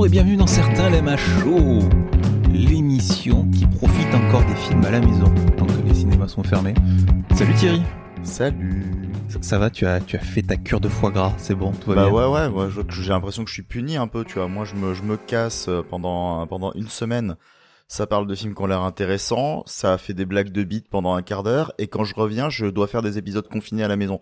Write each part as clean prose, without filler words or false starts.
et bienvenue dans Certains l'aiment à chaud, l'émission qui profite encore des films à la maison, tant que les cinémas sont fermés. Salut Thierry. Salut. Ça va, tu as fait ta cure de foie gras, c'est bon, tout va bien? Ouais, j'ai l'impression que je suis puni un peu, tu vois. Moi, je me casse pendant une semaine. Ça parle de films qui ont l'air intéressants, ça fait des blagues de bite pendant un quart d'heure, et quand je reviens, je dois faire des épisodes confinés à la maison.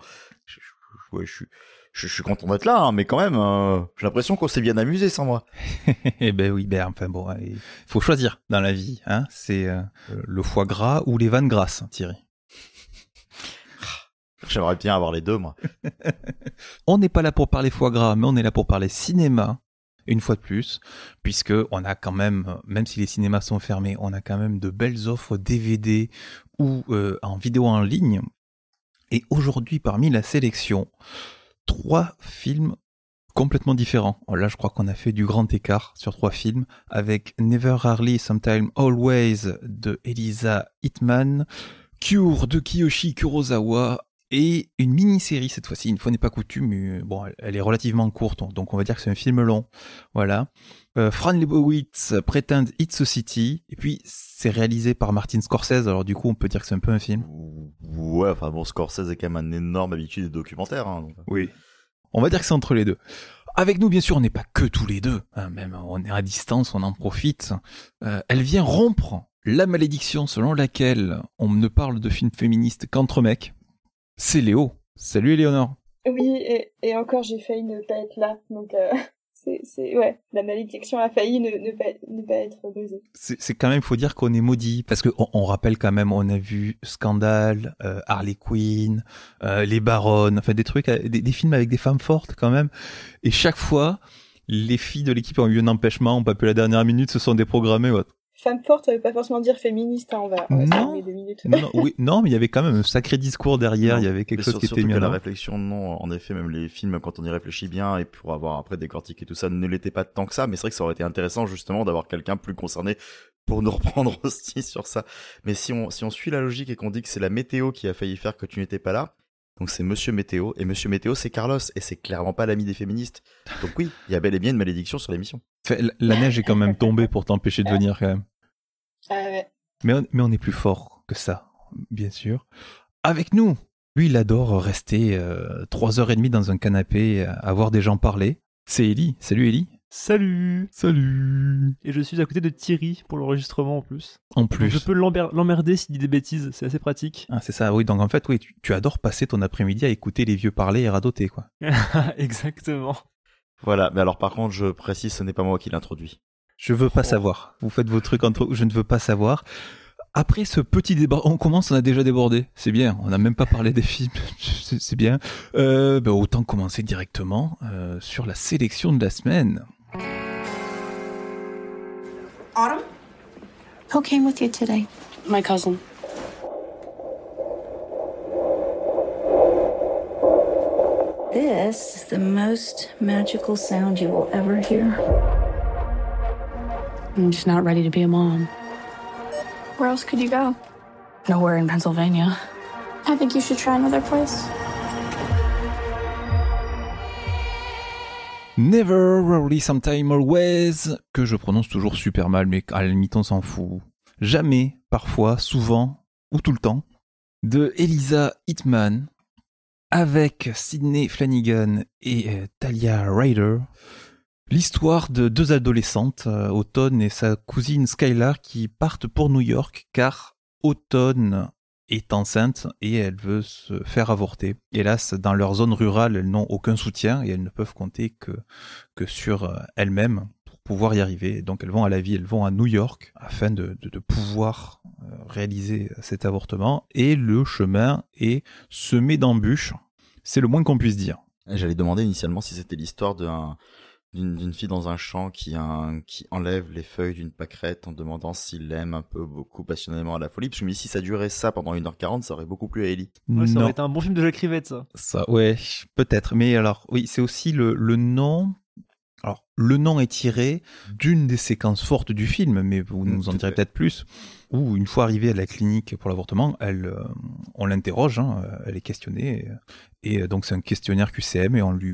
Je suis content d'être là, hein, mais quand même, j'ai l'impression qu'on s'est bien amusé sans moi. Eh ben oui, enfin bon, il faut choisir dans la vie, hein. C'est le foie gras ou les vannes grasses, Thierry. J'aimerais bien avoir les deux, moi. On n'est pas là pour parler foie gras, mais on est là pour parler cinéma, une fois de plus, puisque on a quand même si les cinémas sont fermés, on a quand même de belles offres DVD ou en vidéo en ligne. Et aujourd'hui, parmi la sélection, 3 films complètement différents. Là, je crois qu'on a fait du grand écart sur 3 films, avec Never Rarely, Sometime Always de Elisa Hittman, Cure de Kiyoshi Kurosawa, et une mini-série cette fois-ci, une fois n'est pas coutume, mais bon, elle est relativement courte, donc on va dire que c'est un film long. Voilà. Fran Lebowitz, Pretend It's a City, et puis c'est réalisé par Martin Scorsese, alors du coup on peut dire que c'est un peu un film. Ouais, enfin bon, Scorsese est quand même un énorme habitué des documentaires. Hein, donc. Oui. On va dire que c'est entre les deux. Avec nous, bien sûr, on n'est pas que tous les deux, hein, même on est à distance, on en profite. Elle vient rompre la malédiction selon laquelle on ne parle de films féministes qu'entre mecs. C'est Léo. Salut Éléonore. Oui, et encore j'ai failli ne pas être là, donc ouais, la malédiction a failli ne pas être brisée. C'est quand même, faut dire qu'on est maudit, parce que on rappelle quand même, on a vu Scandale, Harley Quinn, Les Baronnes, enfin des trucs, des films avec des femmes fortes quand même, et chaque fois, les filles de l'équipe ont eu un empêchement, ont pas pu la dernière minute, se sont déprogrammées. Ouais. Femme forte, ça veut pas forcément dire féministe, hein, on va se calmer 2 minutes. Non, mais il y avait quand même un sacré discours derrière, il y avait quelque chose qui était mis en avant. La réflexion, non, en effet, même les films, quand on y réfléchit bien, et pour avoir après décortiqué tout ça, ne l'était pas tant que ça, mais c'est vrai que ça aurait été intéressant, justement, d'avoir quelqu'un plus concerné pour nous reprendre aussi sur ça. Mais si on suit la logique et qu'on dit que c'est la météo qui a failli faire que tu n'étais pas là, donc c'est Monsieur Météo, et Monsieur Météo, c'est Carlos, et c'est clairement pas l'ami des féministes. Donc oui, il y a bel et bien une malédiction sur l'émission. La neige est quand même tombée pour t'empêcher de venir, quand même. Ouais. Mais on est plus fort que ça, bien sûr. Avec nous, lui, il adore rester 3h30 dans un canapé à voir des gens parler. C'est Ellie. Salut Ellie. Salut. Et je suis à côté de Thierry pour l'enregistrement en plus. Donc je peux l'emmerder s'il dit des bêtises, c'est assez pratique. Ah, c'est ça, oui. Donc en fait, oui, tu adores passer ton après-midi à écouter les vieux parler et radoter, quoi. Exactement. Voilà, mais alors par contre, je précise, ce n'est pas moi qui l'introduis. Je veux pas savoir. Vous faites vos trucs entre je ne veux pas savoir. Après ce petit débat, on a déjà débordé. C'est bien. On n'a même pas parlé des films. C'est bien. Autant commencer directement sur la sélection de la semaine. Autumn? Who came with you today? My cousin. This is the most magical sound you will ever hear. I'm just not ready to be a mom. Where else could you go? Nowhere in Pennsylvania. I think you should try another place. Never, Rarely, Sometime, Always, que je prononce toujours super mal, mais à la limite on s'en fout. Jamais, parfois, souvent, ou tout le temps, de Elisa Hittman, avec Sydney Flanagan et Talia Ryder. L'histoire de 2 adolescentes, Autumn et sa cousine Skylar, qui partent pour New York car Autumn est enceinte et elle veut se faire avorter. Hélas, dans leur zone rurale, elles n'ont aucun soutien et elles ne peuvent compter que sur elles-mêmes pour pouvoir y arriver. Donc elles vont à New York afin de pouvoir réaliser cet avortement. Et le chemin est semé d'embûches. C'est le moins qu'on puisse dire. J'allais demander initialement si c'était l'histoire d'une fille dans un champ qui enlève les feuilles d'une pâquerette en demandant s'il l'aime un peu beaucoup passionnément à la folie. Parce que je me dis, si ça durait ça pendant 1h40, ça aurait beaucoup plu à Ellie. Ouais, ça aurait été un bon film de Jacques Rivette, ça. Ça, ouais, peut-être. Mais alors, oui, c'est aussi le nom. Alors, le nom est tiré d'une des séquences fortes du film, mais vous nous en direz peut-être plus. Où, une fois arrivée à la clinique pour l'avortement, on l'interroge, elle est questionnée. Et donc, c'est un questionnaire QCM et on lui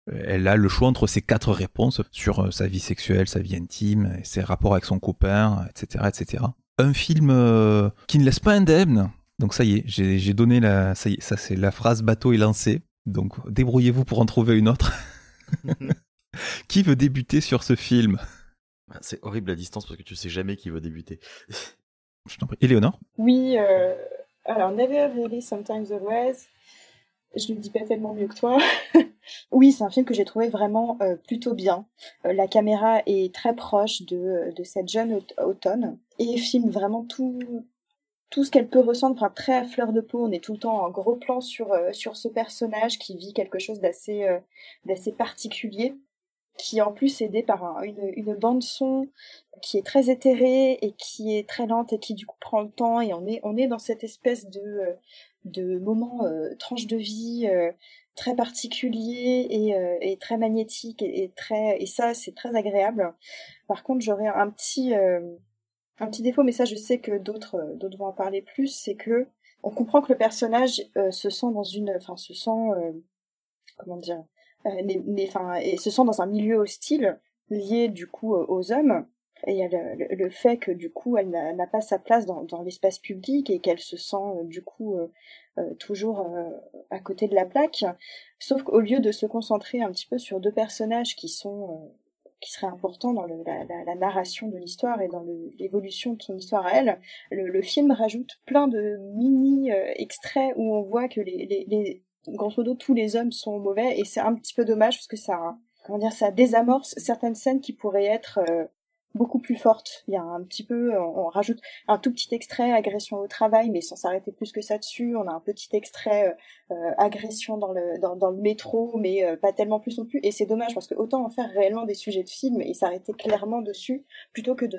Elle a le choix entre ces 4 réponses sur sa vie sexuelle, sa vie intime, ses rapports avec son copain, etc., etc. Un film qui ne laisse pas indemne. Donc ça y est, j'ai donné ça y est, ça c'est la phrase bateau est lancée. Donc débrouillez-vous pour en trouver une autre. Qui veut débuter sur ce film ? C'est horrible la distance parce que tu sais jamais qui veut débuter. Je t'en prie. Éléonore ? Oui, alors Never Really, Sometimes Always. Je le dis pas tellement mieux que toi. Oui, c'est un film que j'ai trouvé vraiment plutôt bien. La caméra est très proche de cette jeune Autumn et filme vraiment tout ce qu'elle peut ressentir, enfin très à fleur de peau. On est tout le temps en gros plan sur ce personnage qui vit quelque chose d'assez particulier, qui en plus est aidé par une bande son qui est très éthérée et qui est très lente et qui du coup prend le temps, et on est dans cette espèce de moment tranche de vie très particulier et très magnétique et ça c'est très agréable. Par contre j'aurais un petit défaut, mais ça je sais que d'autres vont en parler plus, c'est que on comprend que le personnage se sent se sent dans un milieu hostile lié du coup aux hommes, et il y a le fait que du coup elle n'a pas sa place dans l'espace public et qu'elle se sent du coup toujours à côté de la plaque, sauf qu'au lieu de se concentrer un petit peu sur 2 personnages qui seraient importants dans la narration de l'histoire et dans l'évolution de son histoire à elle, le film rajoute plein de mini extraits où on voit que les grosso modo tous les hommes sont mauvais, et c'est un petit peu dommage parce que ça désamorce certaines scènes qui pourraient être beaucoup plus fortes. Il y a un petit peu, on rajoute un tout petit extrait agression au travail, mais sans s'arrêter plus que ça dessus. On a un petit extrait agression dans le métro, mais pas tellement plus non plus. Et c'est dommage parce que autant en faire réellement des sujets de film et s'arrêter clairement dessus plutôt que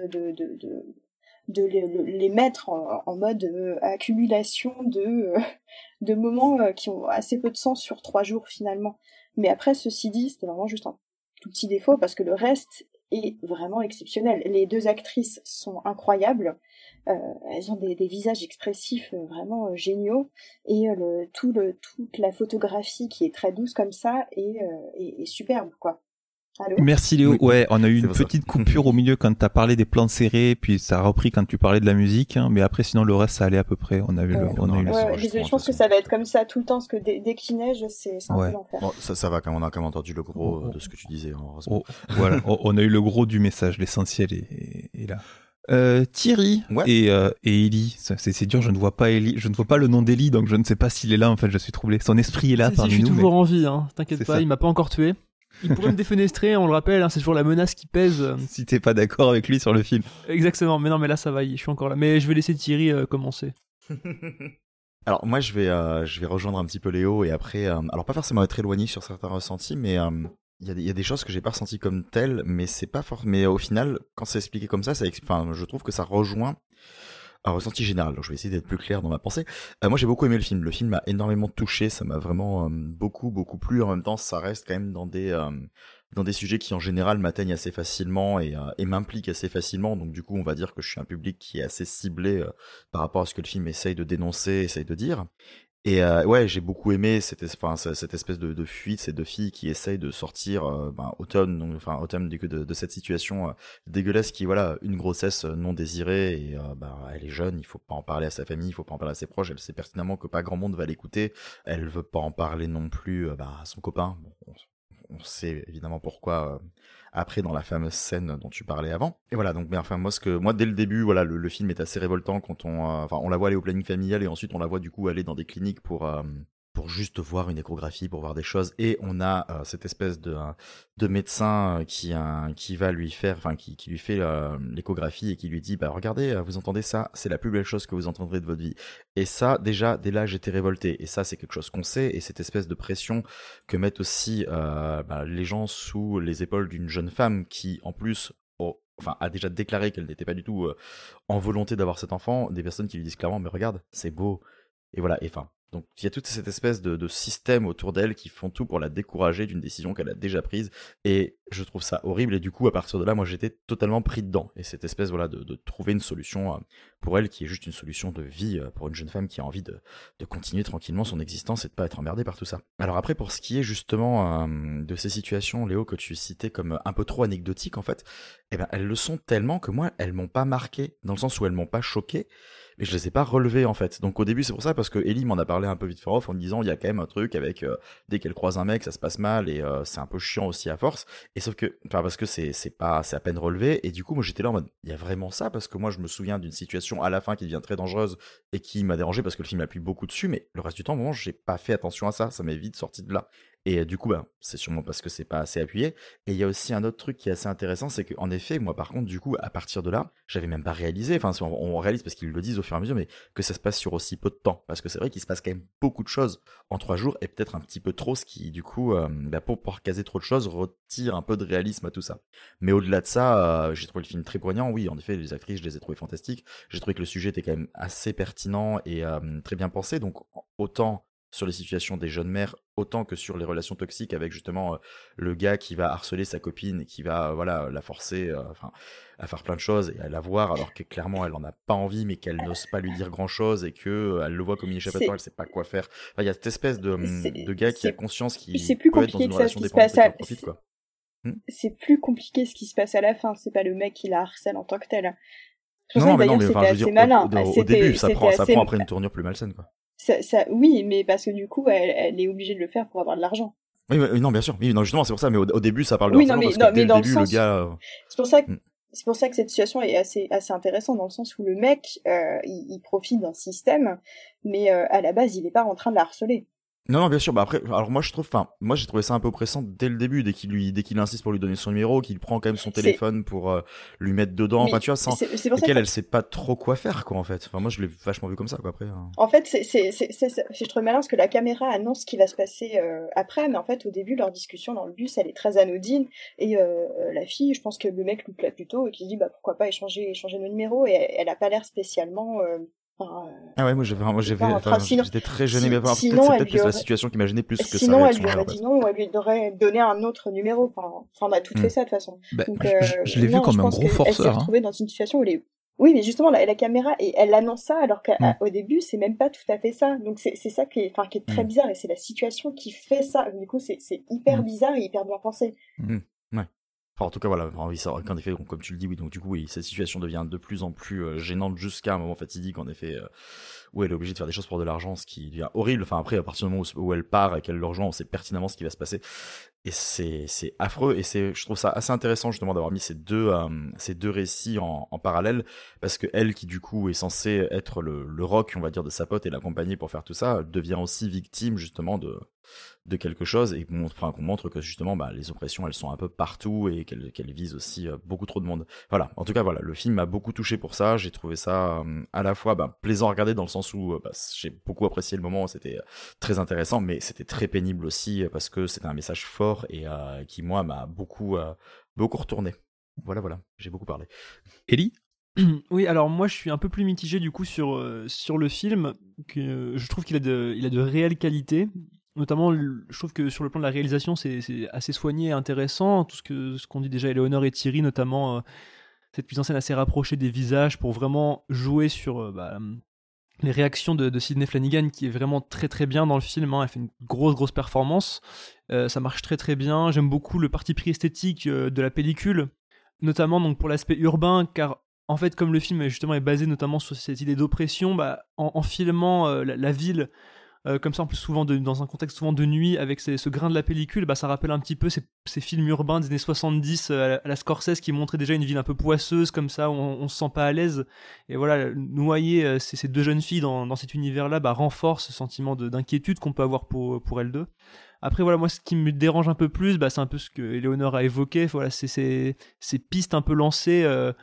de les mettre en mode accumulation de moments qui ont assez peu de sens sur 3 jours finalement. Mais après, ceci dit, c'était vraiment juste un tout petit défaut parce que le reste est vraiment exceptionnel. Les 2 actrices sont incroyables, elles ont des visages expressifs vraiment géniaux, et toute la photographie qui est très douce comme ça est superbe, quoi. Allô ? Merci Léo. Ouais, on a eu une ça. petite coupure au milieu quand t'as parlé des plans serrés, puis ça a repris quand tu parlais de la musique, hein, mais après sinon le reste ça allait à peu près. On a eu désolé, je pense que ça va être comme ça tout le temps, parce que dès qu'il neige, c'est un peu l'enfer. Bon, ça va, on a quand même entendu le gros de ce que tu disais, heureusement. Voilà, on a eu le gros du message, l'essentiel est là. Thierry et Ellie, c'est dur, je ne vois pas Ellie, je ne vois pas le nom d'Ellie, donc je ne sais pas s'il est là, en fait, je suis troublé. Son esprit est là parmi nous. Je suis toujours en vie, hein. T'inquiète pas, ça. Il m'a pas encore tué. Il pourrait me défenestrer, on le rappelle, hein, c'est toujours la menace qui pèse. Si t'es pas d'accord avec lui sur le film. Exactement, mais non, mais là ça va, je suis encore là. Mais je vais laisser Thierry commencer. Alors moi je vais rejoindre un petit peu Léo, et après, alors pas forcément être éloigné sur certains ressentis, mais il y a des choses que j'ai pas ressenties comme telles, mais c'est pas fort. Mais au final, quand c'est expliqué comme ça, je trouve que ça rejoint un ressenti général. Donc je vais essayer d'être plus clair dans ma pensée. Moi j'ai beaucoup aimé le film. Le film m'a énormément touché. Ça m'a vraiment beaucoup plu. En même temps, ça reste quand même dans des sujets qui en général m'atteignent assez facilement et m'impliquent assez facilement. Donc du coup, on va dire que je suis un public qui est assez ciblé par rapport à ce que le film essaye de dénoncer, essaye de dire. Et j'ai beaucoup aimé cette espèce de fuite, ces 2 filles qui essayent de sortir Autumn de cette situation dégueulasse qui une grossesse non désirée, et elle est jeune, il faut pas en parler à sa famille, il faut pas en parler à ses proches, elle sait pertinemment que pas grand monde va l'écouter, elle veut pas en parler non plus à son copain. Bon, on sait évidemment pourquoi après dans la fameuse scène dont tu parlais avant. Et voilà, donc moi dès le début, le film est assez révoltant quand on la voit aller au planning familial, et ensuite on la voit du coup aller dans des cliniques pour juste voir une échographie, pour voir des choses, et on a cette espèce de médecin qui va lui faire, qui lui fait l'échographie et qui lui dit regardez, vous entendez ça, c'est la plus belle chose que vous entendrez de votre vie. Et ça, déjà dès là j'étais révolté, et ça c'est quelque chose qu'on sait, et cette espèce de pression que mettent aussi les gens sous les épaules d'une jeune femme qui en plus a déjà déclaré qu'elle n'était pas du tout en volonté d'avoir cet enfant, des personnes qui lui disent clairement mais regarde, c'est beau, et voilà, donc il y a toute cette espèce de système autour d'elle qui font tout pour la décourager d'une décision qu'elle a déjà prise, et je trouve ça horrible. Et du coup à partir de là, moi j'étais totalement pris dedans, et cette espèce de trouver une solution pour elle qui est juste une solution de vie pour une jeune femme qui a envie de continuer tranquillement son existence et de pas être emmerdée par tout ça. Alors après, pour ce qui est justement de ces situations, Léo, que tu citais comme un peu trop anecdotiques en fait, eh ben elles le sont tellement que moi elles m'ont pas marqué, dans le sens où elles m'ont pas choqué, mais je les ai pas relevées en fait. Donc au début c'est pour ça, parce que Ellie m'en a parlé un peu vite fait off en me disant il y a quand même un truc avec dès qu'elle croise un mec ça se passe mal et c'est un peu chiant aussi à force, et sauf que parce que c'est à peine relevé, et du coup moi j'étais là en mode il y a vraiment ça, parce que moi je me souviens d'une situation à la fin qui devient très dangereuse et qui m'a dérangé parce que le film appuie beaucoup dessus, mais le reste du temps vraiment j'ai pas fait attention à ça m'est vite sorti de là. Et du coup, c'est sûrement parce que c'est pas assez appuyé. Et il y a aussi un autre truc qui est assez intéressant, c'est qu'en effet, moi par contre, du coup, à partir de là, j'avais même pas réalisé, enfin on réalise parce qu'ils le disent au fur et à mesure, mais que ça se passe sur aussi peu de temps. Parce que c'est vrai qu'il se passe quand même beaucoup de choses en 3 jours, et peut-être un petit peu trop, ce qui du coup, pour pouvoir caser trop de choses, retire un peu de réalisme à tout ça. Mais au-delà de ça, j'ai trouvé le film très poignant. Oui, en effet, les actrices, je les ai trouvées fantastiques. J'ai trouvé que le sujet était quand même assez pertinent et très bien pensé, donc autant sur les situations des jeunes mères, autant que sur les relations toxiques avec justement le gars qui va harceler sa copine et qui va la forcer à faire plein de choses et à la voir alors que clairement elle en a pas envie, mais qu'elle n'ose pas lui dire grand chose et que elle le voit comme une échappatoire, elle sait pas quoi faire. Enfin, il y a cette espèce de gars qui a conscience qu'il peut être dans une relation dépendante et qui en profite, quoi. C'est plus compliqué ce qui se passe à la fin, c'est pas le mec qui la harcèle en tant que tel. Non, mais enfin, je veux dire, au début, ça prend après une tournure plus malsaine, quoi. Oui, mais parce que du coup, elle est obligée de le faire pour avoir de l'argent. Oui, non, bien sûr. Oui, non, justement, c'est pour ça. Mais au début, ça parle de harcèlement parce que dès le début, le gars. C'est pour ça que cette situation est assez intéressante, dans le sens où le mec, il profite d'un système, mais à la base, il est pas en train de la harceler. Non, bien sûr. Après, alors moi j'ai trouvé ça un peu oppressant dès le début, dès qu'il insiste pour lui donner son numéro, qu'il prend quand même son téléphone pour lui mettre dedans. Enfin, tu vois, sans elle sait pas trop quoi faire, quoi, en fait. Enfin, moi, je l'ai vachement vu comme ça, quoi, après. En fait, je trouve malin parce que la caméra annonce ce qui va se passer après, mais en fait, au début, leur discussion dans le bus, elle est très anodine, et la fille, je pense que le mec lui plaît plutôt, et qu'il dit, pourquoi pas échanger nos numéros, et elle a pas l'air spécialement... Ah ouais, moi j'étais très gêné, mais peut-être que c'est la situation qui m'a gêné plus que ça. Sinon, elle lui aurait dit non, ou elle lui aurait donné un autre numéro. Enfin, on a tout fait ça de toute façon. Donc, je l'ai vu comme un gros forceur. Elle s'est retrouvée dans une situation où oui, mais justement, la caméra, et elle annonce ça, alors qu'au début, c'est même pas tout à fait ça. Donc c'est ça qui est très bizarre, et c'est la situation qui fait ça. Du coup, c'est hyper bizarre et hyper bien pensé. Ouais. Enfin, en tout cas, voilà, en effet, comme tu le dis, oui, donc du coup, oui, cette situation devient de plus en plus gênante jusqu'à un moment fatidique, en effet, où elle est obligée de faire des choses pour de l'argent, ce qui devient horrible. Enfin, après, à partir du moment où elle part et qu'elle le rejoint, on sait pertinemment ce qui va se passer. Et c'est affreux, et je trouve ça assez intéressant, justement, d'avoir mis ces deux récits en parallèle, parce que elle, qui du coup est censée être le rock, on va dire, de sa pote et l'accompagner pour faire tout ça, devient aussi victime, justement, de quelque chose, et qu'on montre que justement les oppressions elles sont un peu partout et qu'elles visent aussi beaucoup trop de monde. Voilà, en tout cas le film m'a beaucoup touché pour ça. J'ai trouvé ça à la fois plaisant à regarder dans le sens où j'ai beaucoup apprécié le moment, c'était très intéressant, mais c'était très pénible aussi parce que c'était un message fort et qui moi m'a beaucoup retourné. Voilà, j'ai beaucoup parlé. Ellie? Oui, alors moi je suis un peu plus mitigé du coup sur le film, que je trouve qu'il a de réelles qualités. Notamment, je trouve que sur le plan de la réalisation, c'est assez soigné et intéressant. Tout ce qu'ont dit déjà Éléonore et Thierry, notamment cette mise en scène assez rapprochée des visages pour vraiment jouer sur les réactions de Sydney Flanagan, qui est vraiment très très bien dans le film. Elle fait une grosse performance. Ça marche très très bien. J'aime beaucoup le parti pris esthétique de la pellicule, notamment donc pour l'aspect urbain, car en fait, comme le film justement est basé notamment sur cette idée d'oppression, en filmant la ville. Comme ça, en plus, souvent dans un contexte souvent de nuit, avec ce grain de la pellicule, ça rappelle un petit peu ces films urbains des années 70 à la Scorsese, qui montraient déjà une ville un peu poisseuse, comme ça, où on se sent pas à l'aise. Et voilà, noyer ces deux jeunes filles dans cet univers-là renforce ce sentiment d'inquiétude qu'on peut avoir pour elles deux. Après, voilà, moi, ce qui me dérange un peu plus, c'est un peu ce que Éléonore a évoqué. Voilà, c'est ces pistes un peu lancées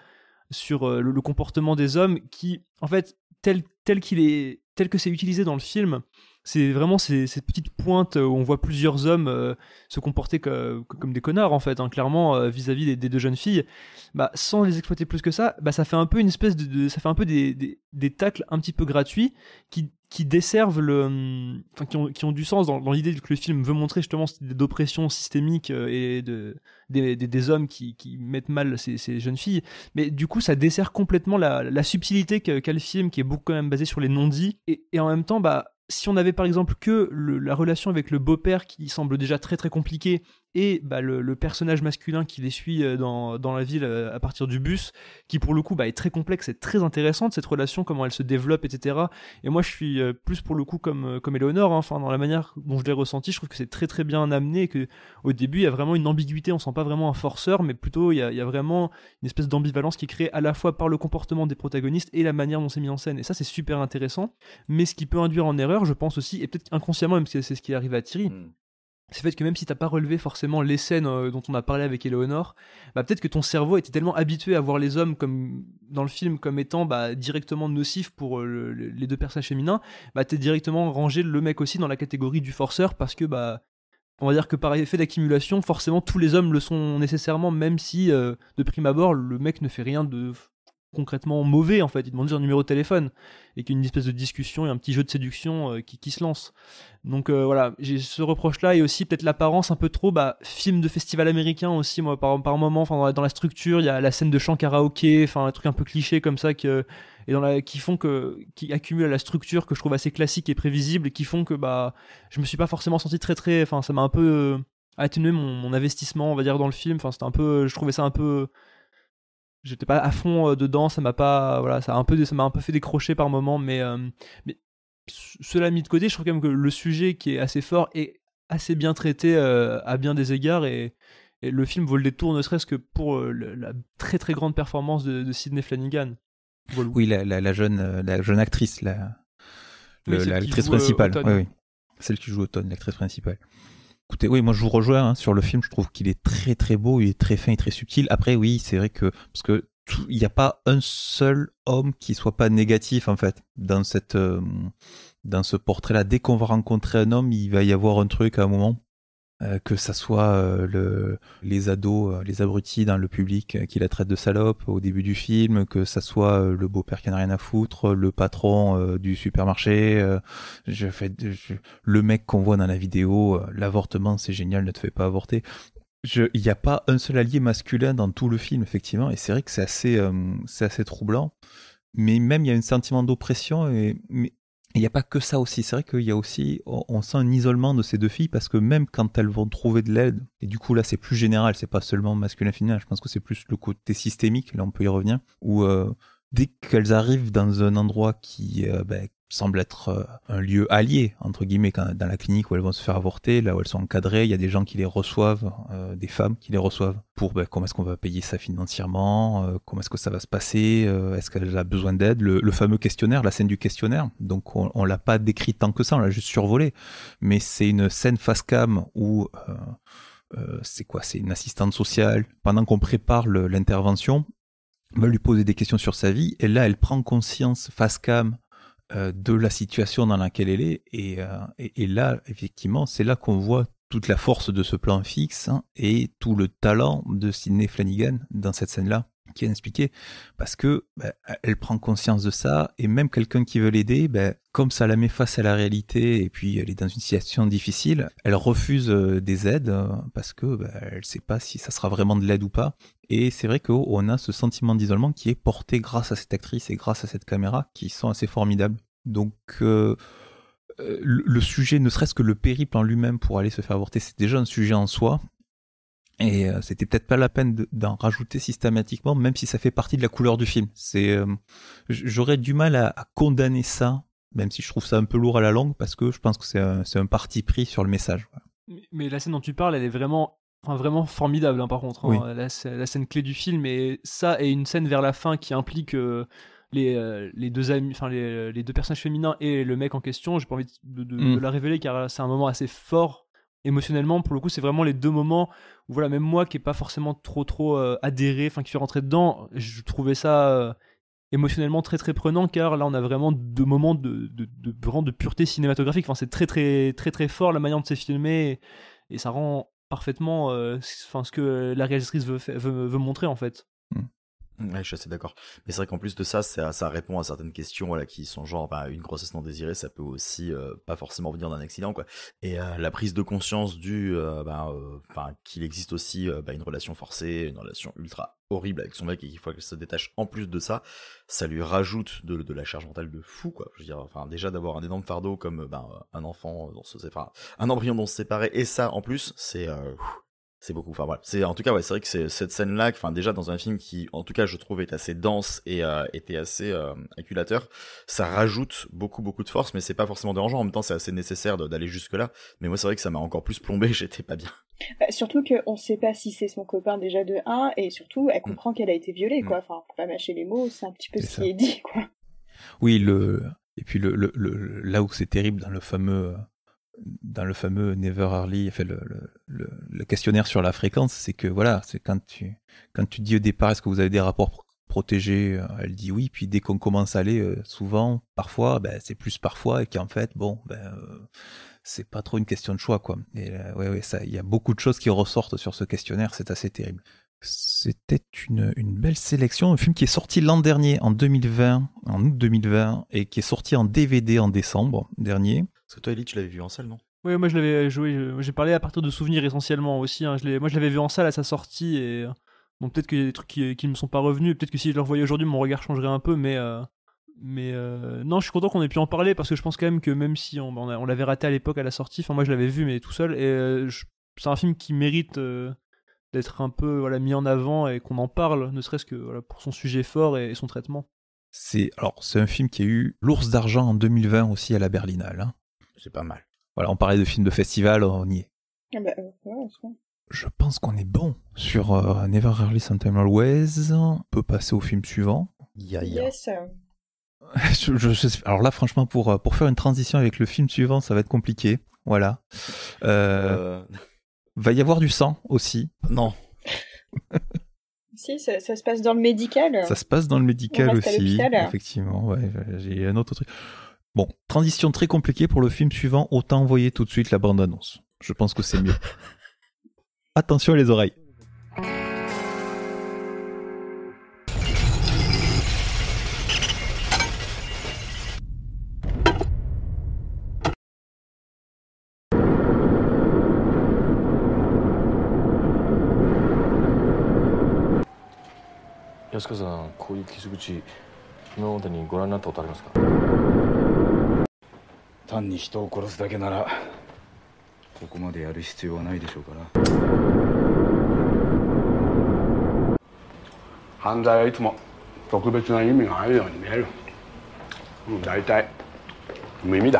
sur le comportement des hommes qui, en fait, tel que c'est utilisé dans le film, c'est vraiment ces petites pointes où on voit plusieurs hommes se comporter comme des connards, en fait, clairement, vis-à-vis des deux jeunes filles. Sans les exploiter plus que ça, ça fait un peu une espèce ça fait un peu des tacles un petit peu gratuits qui qui desservent qui ont du sens dans l'idée que le film veut montrer justement cette idée d'oppression systémique et des hommes qui mettent mal ces jeunes filles. Mais du coup, ça dessert complètement la subtilité qu'a le film, qui est beaucoup quand même basé sur les non-dits. Et en même temps, si on avait par exemple que la relation avec le beau-père qui semble déjà très très compliquée et le personnage masculin qui les suit dans la ville à partir du bus, qui pour le coup est très complexe et très intéressante, cette relation, comment elle se développe, etc. Et moi je suis plus pour le coup comme Éléonore, hein, dans la manière dont je l'ai ressenti, je trouve que c'est très très bien amené et qu'au début il y a vraiment une ambiguïté, on sent pas vraiment un forceur, mais plutôt il y a vraiment une espèce d'ambivalence qui est créée à la fois par le comportement des protagonistes et la manière dont c'est mis en scène, et ça c'est super intéressant. Mais ce qui peut induire en erreur, je pense aussi, et peut-être inconsciemment, même si c'est ce qui est arrivé à Thierry, c'est le fait que même si t'as pas relevé forcément les scènes dont on a parlé avec Éléonore, peut-être que ton cerveau était tellement habitué à voir les hommes comme dans le film comme étant directement nocifs pour les deux personnages féminins, t'es directement rangé le mec aussi dans la catégorie du forceur, parce que on va dire que par effet d'accumulation, forcément tous les hommes le sont nécessairement, même si de prime abord le mec ne fait rien de concrètement mauvais, en fait. Il demande juste un numéro de téléphone et qu'il y a une espèce de discussion et un petit jeu de séduction qui se lance. Donc voilà, j'ai ce reproche-là, et aussi peut-être l'apparence un peu trop film de festival américain aussi, moi, par moment, dans la structure, il y a la scène de chant karaoké, un truc un peu cliché comme ça, qui accumule à la structure que je trouve assez classique et prévisible, et qui font que je me suis pas forcément senti très très, ça m'a un peu atténué mon investissement, on va dire, dans le film. C'était un peu, je trouvais ça un peu, j'étais pas à fond dedans, ça m'a un peu fait décrocher par moment, mais cela mis de côté, je trouve quand même que le sujet, qui est assez fort, est assez bien traité à bien des égards, et le film vaut le détour, ne serait-ce que pour la très très grande performance de Sydney Flanagan. Voilà. Oui, la jeune actrice, l'actrice principale, oui, celle qui joue Automne, l'actrice principale. Écoutez, oui, moi je vous rejoins sur le film, je trouve qu'il est très très beau, il est très fin et très subtil. Après, oui, c'est vrai que, parce que il n'y a pas un seul homme qui soit pas négatif, en fait, dans ce portrait-là. Dès qu'on va rencontrer un homme, il va y avoir un truc à un moment, que ça soit les ados, les abrutis dans le public qui la traitent de salope au début du film, que ça soit le beau-père qui n'a rien à foutre, le patron du supermarché, le mec qu'on voit dans la vidéo, l'avortement c'est génial, ne te fais pas avorter. Il n'y a pas un seul allié masculin dans tout le film, effectivement, et c'est vrai que c'est assez troublant. Mais même il y a un sentiment d'oppression, mais il n'y a pas que ça aussi. C'est vrai qu'il y a aussi, on sent un isolement de ces deux filles, parce que même quand elles vont trouver de l'aide, et du coup là c'est plus général, c'est pas seulement masculin-féminin, je pense que c'est plus le côté systémique, là on peut y revenir, où dès qu'elles arrivent dans un endroit qui semble être un lieu allié, entre guillemets, dans la clinique où elles vont se faire avorter, là où elles sont encadrées, il y a des gens qui les reçoivent, des femmes qui les reçoivent pour comment est-ce qu'on va payer ça financièrement, comment est-ce que ça va se passer, est-ce qu'elle a besoin d'aide, le fameux questionnaire, la scène du questionnaire. Donc on l'a pas décrit tant que ça, on l'a juste survolé, mais c'est une scène face cam où c'est une assistante sociale, pendant qu'on prépare l'intervention, on va lui poser des questions sur sa vie, et là elle prend conscience face cam de la situation dans laquelle elle est, et là effectivement c'est là qu'on voit toute la force de ce plan fixe, et tout le talent de Sydney Flanagan dans cette scène-là, qui est expliqué, parce que elle prend conscience de ça, et même quelqu'un qui veut l'aider, comme ça la met face à la réalité, et puis elle est dans une situation difficile, elle refuse des aides, parce que elle sait pas si ça sera vraiment de l'aide ou pas. Et c'est vrai qu'on a ce sentiment d'isolement qui est porté grâce à cette actrice et grâce à cette caméra, qui sont assez formidables. Donc le sujet, ne serait-ce que le périple en lui-même pour aller se faire avorter, c'est déjà un sujet en soi. Et c'était peut-être pas la peine d'en rajouter systématiquement, même si ça fait partie de la couleur du film. J'aurais du mal à condamner ça, même si je trouve ça un peu lourd à la langue, parce que je pense que c'est un parti pris sur le message. Mais la scène dont tu parles, elle est vraiment formidable, par contre. Oui. La scène clé du film, et ça, et une scène vers la fin qui implique les deux amis, les deux personnages féminins et le mec en question. J'ai pas envie de la révéler, car c'est un moment assez fort émotionnellement. Pour le coup, c'est vraiment les deux moments où, voilà, même moi qui n'ai pas forcément trop adhéré, qui suis rentré dedans, je trouvais ça émotionnellement très très prenant, car là on a vraiment deux moments de pureté cinématographique. C'est très très très très fort la manière dont c'est filmé, et ça rend parfaitement ce que la réalisatrice veut montrer, en fait. Ouais, je suis assez d'accord. Mais c'est vrai qu'en plus de ça, ça répond à certaines questions, voilà, qui sont genre, une grossesse non désirée, ça peut aussi pas forcément venir d'un accident, quoi. Et la prise de conscience qu'il existe aussi une relation forcée, une relation ultra horrible avec son mec, et qu'il faut qu'elle se détache en plus de ça, ça lui rajoute de la charge mentale de fou, quoi. Je veux dire, déjà d'avoir un énorme fardeau comme un enfant, un embryon dont se séparer, et ça en plus, c'est beaucoup. Enfin voilà. C'est en tout cas ouais, c'est vrai que c'est cette scène-là, déjà dans un film qui, en tout cas, je trouve est assez dense et était assez acculateur. Ça rajoute beaucoup de force, mais c'est pas forcément dérangeant. En même temps, c'est assez nécessaire d'aller jusque là. Mais moi, c'est vrai que ça m'a encore plus plombé. J'étais pas bien. Surtout qu'on sait pas si c'est son copain déjà de 1, et surtout, elle comprend qu'elle a été violée, quoi. Enfin, pour pas mâcher les mots, c'est un petit peu ce qui est dit, quoi. Oui, et puis là où c'est terrible dans le fameux Never Early, le questionnaire sur la fréquence, c'est que voilà, c'est quand tu dis au départ est-ce que vous avez des rapports protégés, elle dit oui, puis dès qu'on commence à aller, souvent, parfois, c'est plus parfois, et qu'en fait, c'est pas trop une question de choix, quoi. Et ouais, ça, il y a beaucoup de choses qui ressortent sur ce questionnaire, c'est assez terrible. C'était une belle sélection, un film qui est sorti l'an dernier, en août 2020, et qui est sorti en DVD en décembre dernier. Parce que toi, Ellie, tu l'avais vu en salle, non? Oui, moi je l'avais joué, j'ai parlé à partir de souvenirs essentiellement aussi. Moi je l'avais vu en salle à sa sortie, et bon, peut-être qu'il y a des trucs qui me sont pas revenus, peut-être que si je le revoyais aujourd'hui, mon regard changerait un peu, mais non, je suis content qu'on ait pu en parler, parce que je pense quand même que même si on l'avait raté à l'époque à la sortie, moi je l'avais vu mais tout seul, et c'est un film qui mérite d'être un peu mis en avant et qu'on en parle, ne serait-ce que pour son sujet fort et son traitement. C'est un film qui a eu l'Ours d'Argent en 2020 aussi à la Berlinale. Hein. C'est pas mal. Voilà, on parlait de films de festival, on y est. Ouais, je pense qu'on est bon sur Never Early Sometime Always. On peut passer au film suivant. Yes. Alors là, franchement, pour faire une transition avec le film suivant, ça va être compliqué. Voilà. Va y avoir du sang aussi. Non. Si, ça se passe dans le médical. Ça se passe dans le médical aussi. Effectivement, ouais, j'ai un autre truc. Bon, transition très compliquée pour le film suivant, autant envoyer tout de suite la bande-annonce. Je pense que c'est mieux. Attention les oreilles. Yasuka-san, こういう傷口、今までにご覧になったことありますか？単に人を殺すだけならここまでやる必要はないでしょうから。犯罪はいつも特別な意味があるように見える。大体無意味だ。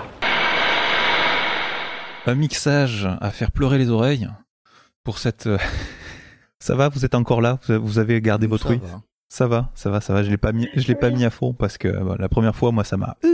Un mixage à faire pleurer les oreilles pour cette. Ça va, vous êtes encore là, vous avez gardé votre ouïe. Ça va, je l'ai pas mis à fond parce que la première fois, moi, ça m'a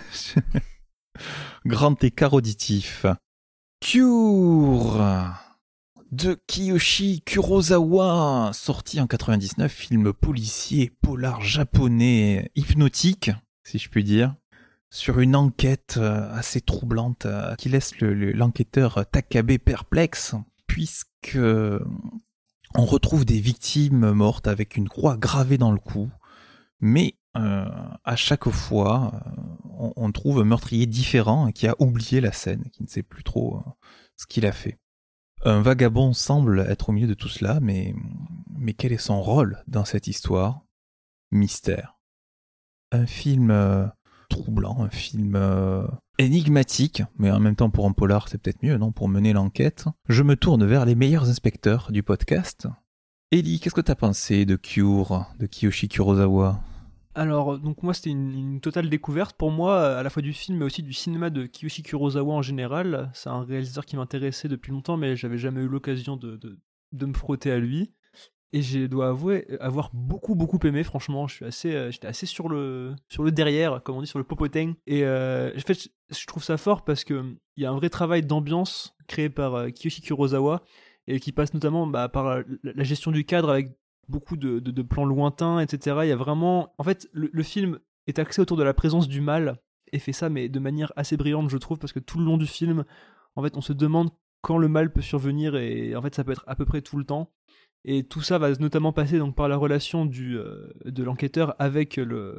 grand écart auditif. Cure de Kiyoshi Kurosawa, sorti en 99, film policier, polar japonais, hypnotique, si je puis dire, sur une enquête assez troublante qui laisse l'enquêteur Takabe perplexe, puisque on retrouve des victimes mortes avec une croix gravée dans le cou, mais à chaque fois, on trouve un meurtrier différent qui a oublié la scène, qui ne sait plus trop ce qu'il a fait. Un vagabond semble être au milieu de tout cela, mais quel est son rôle dans cette histoire? Mystère. Un film troublant, un film énigmatique, mais en même temps pour un polar c'est peut-être mieux, non? Pour mener l'enquête. Je me tourne vers les meilleurs inspecteurs du podcast. Ellie, qu'est-ce que t'as pensé de Cure, de Kiyoshi Kurosawa? Alors, donc moi c'était une totale découverte pour moi, à la fois du film mais aussi du cinéma de Kiyoshi Kurosawa en général. C'est un réalisateur qui m'intéressait depuis longtemps, mais j'avais jamais eu l'occasion de me frotter à lui. Et je dois avouer avoir beaucoup aimé, franchement. J'étais assez sur le derrière, comme on dit, sur le popotin. Et en fait, je trouve ça fort parce qu'il y a un vrai travail d'ambiance créé par Kiyoshi Kurosawa, et qui passe notamment par la gestion du cadre avec beaucoup de plans lointains, etc. Il y a vraiment... En fait, le film est axé autour de la présence du mal, et fait ça, mais de manière assez brillante, je trouve, parce que tout le long du film, en fait, on se demande quand le mal peut survenir, et en fait, ça peut être à peu près tout le temps. Et tout ça va notamment passer donc par la relation de l'enquêteur avec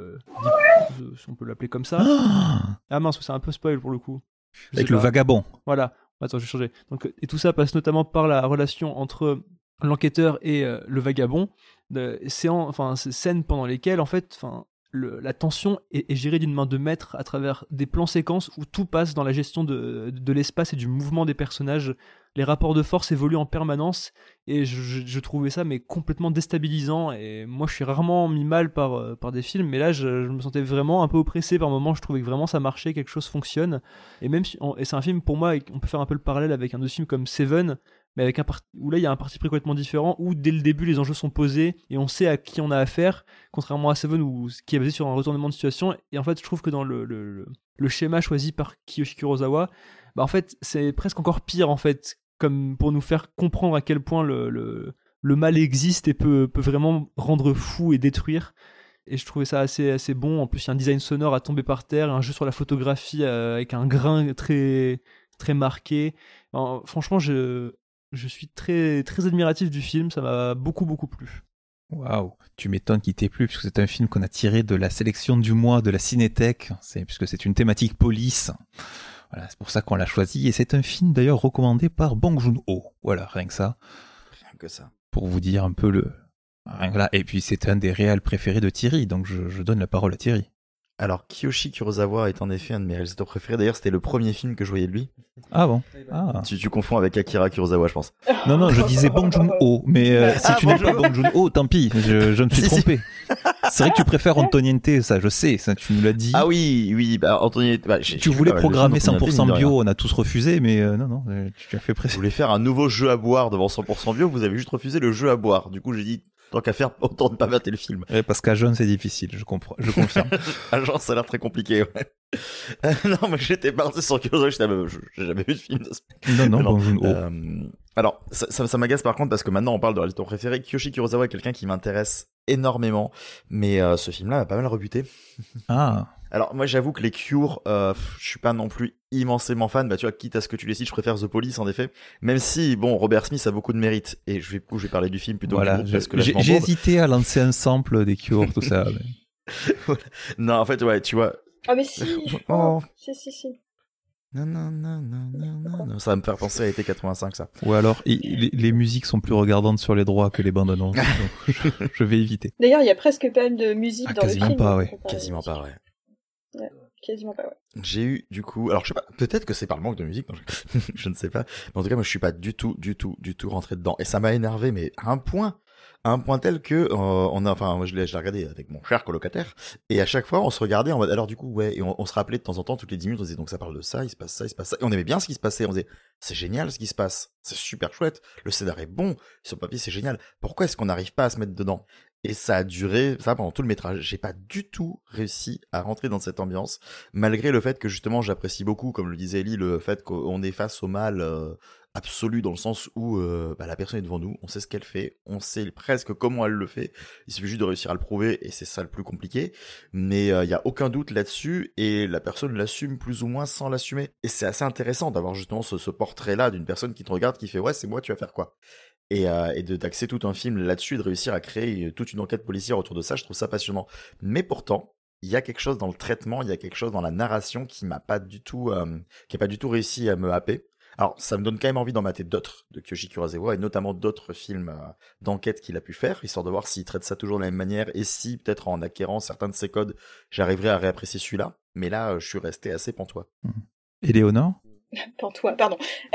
si on peut l'appeler comme ça. Ah mince, c'est un peu spoil pour le coup. Avec le vagabond. Voilà. Attends, je vais changer. Donc, et tout ça passe notamment par la relation entre l'enquêteur et le vagabond. Ces scènes pendant lesquelles, en fait, la tension est gérée d'une main de maître à travers des plans séquences où tout passe dans la gestion de l'espace et du mouvement des personnages. Les rapports de force évoluent en permanence et je trouvais ça mais complètement déstabilisant. Et moi, je suis rarement mis mal par des films, mais là, je me sentais vraiment un peu oppressé par moments. Je trouvais que vraiment ça marchait, quelque chose fonctionne. Et même et c'est un film pour moi, on peut faire un peu le parallèle avec un autre film comme Seven, mais avec où là il y a un parti pris complètement différent, où dès le début les enjeux sont posés et on sait à qui on a affaire, contrairement à Seven qui est basé sur un retournement de situation. Et en fait, je trouve que dans le schéma choisi par Kiyoshi Kurosawa, en fait c'est presque encore pire en fait, comme pour nous faire comprendre à quel point le mal existe et peut vraiment rendre fou et détruire. Et je trouvais ça assez bon. En plus, il y a un design sonore à tomber par terre, un jeu sur la photographie avec un grain très très marqué. Alors, franchement, je suis très très admiratif du film. Ça m'a beaucoup plu. Waouh, tu m'étonnes qu'il t'ait plu, puisque c'est un film qu'on a tiré de la sélection du mois de la Cinétech, puisque c'est une thématique police. Voilà, c'est pour ça qu'on l'a choisi, et c'est un film d'ailleurs recommandé par Bong Joon-ho. Voilà, rien que ça. Rien que ça. Pour vous dire un peu rien que là. Et puis c'est un des réals préférés de Thierry, donc je donne la parole à Thierry. Alors, Kiyoshi Kurosawa est en effet un de mes réalisateurs préférés. D'ailleurs, c'était le premier film que je voyais de lui. Ah bon. Ah. Tu confonds avec Akira Kurosawa, je pense. Non, je disais Bong Joon-ho, mais si tu n'aimes pas Bong Joon-ho, tant pis, je me suis trompé. C'est vrai que tu préfères Antoniente, ça, je sais, ça, tu nous l'as dit. Ah oui, Antoniente. Tu voulais programmer 100% bio, on a tous refusé, mais non, tu as fait presque. Je voulais faire un nouveau jeu à boire devant 100% bio, vous avez juste refusé le jeu à boire. Du coup, j'ai dit, tant qu'à faire, autant ne pas mater le film. Ouais, parce qu'à jeune, c'est difficile, je confirme. À jeune, ça a l'air très compliqué, ouais. Non, mais j'étais parti sur Kurosawa, j'ai jamais vu de film de ce... Non, Bong Joon-ho. Alors, ça m'agace par contre parce que maintenant on parle de réalisateur préféré. Kiyoshi Kurosawa est quelqu'un qui m'intéresse énormément, mais ce film-là m'a pas mal rebuté. Ah. Alors moi j'avoue que les Cure, je suis pas non plus immensément fan. Bah tu vois, quitte à ce que tu les cites, je préfère The Police en effet. Même si bon, Robert Smith a beaucoup de mérite. Et je vais parler du film plutôt que du groupe parce que là, j'ai hésité à lancer un sample des Cure, tout ça. Mais... Non, en fait ouais, tu vois. Ah mais si. Si. Non, ça va me faire penser à été 85 ça. Ou alors les musiques sont plus regardantes sur les droits que les bandes annonces. Donc je vais éviter. D'ailleurs, il y a presque pas de musique dans le film. Quasiment pas, ouais. Ouais, quasiment pas, ouais. J'ai eu du coup, alors je sais pas, peut-être que c'est par le manque de musique, non, je ne sais pas. Mais en tout cas, moi je suis pas du tout rentré dedans et ça m'a énervé, mais à un point tel que moi je l'ai regardé avec mon cher colocataire et à chaque fois on se regardait en mode alors du coup ouais, et on se rappelait de temps en temps toutes les 10 minutes, on disait donc ça parle de ça, il se passe ça et on aimait bien ce qui se passait, on disait c'est génial ce qui se passe, c'est super chouette, le scénario est bon, sur le papier c'est génial, pourquoi est-ce qu'on n'arrive pas à se mettre dedans? Et ça a duré ça pendant tout le métrage. J'ai pas du tout réussi à rentrer dans cette ambiance, malgré le fait que justement j'apprécie beaucoup, comme le disait Ellie, le fait qu'on est face au mal absolu dans le sens où la personne est devant nous, on sait ce qu'elle fait, on sait presque comment elle le fait, il suffit juste de réussir à le prouver et c'est ça le plus compliqué, mais il y a aucun doute là-dessus et la personne l'assume plus ou moins sans l'assumer. Et c'est assez intéressant d'avoir justement ce portrait-là d'une personne qui te regarde, qui fait ouais c'est moi, tu vas faire quoi? Et d'axer tout un film là-dessus, de réussir à créer toute une enquête policière autour de ça, je trouve ça passionnant. Mais pourtant, il y a quelque chose dans le traitement, il y a quelque chose dans la narration qui m'a pas du tout, qui a pas du tout réussi à me happer. Alors, ça me donne quand même envie d'en mater d'autres de Kiyoshi Kurosawa et notamment d'autres films d'enquête qu'il a pu faire, histoire de voir s'il traite ça toujours de la même manière et si, peut-être en acquérant certains de ses codes, j'arriverai à réapprécier celui-là. Mais là, je suis resté assez pantois. Éléonore ? Pantois, pardon.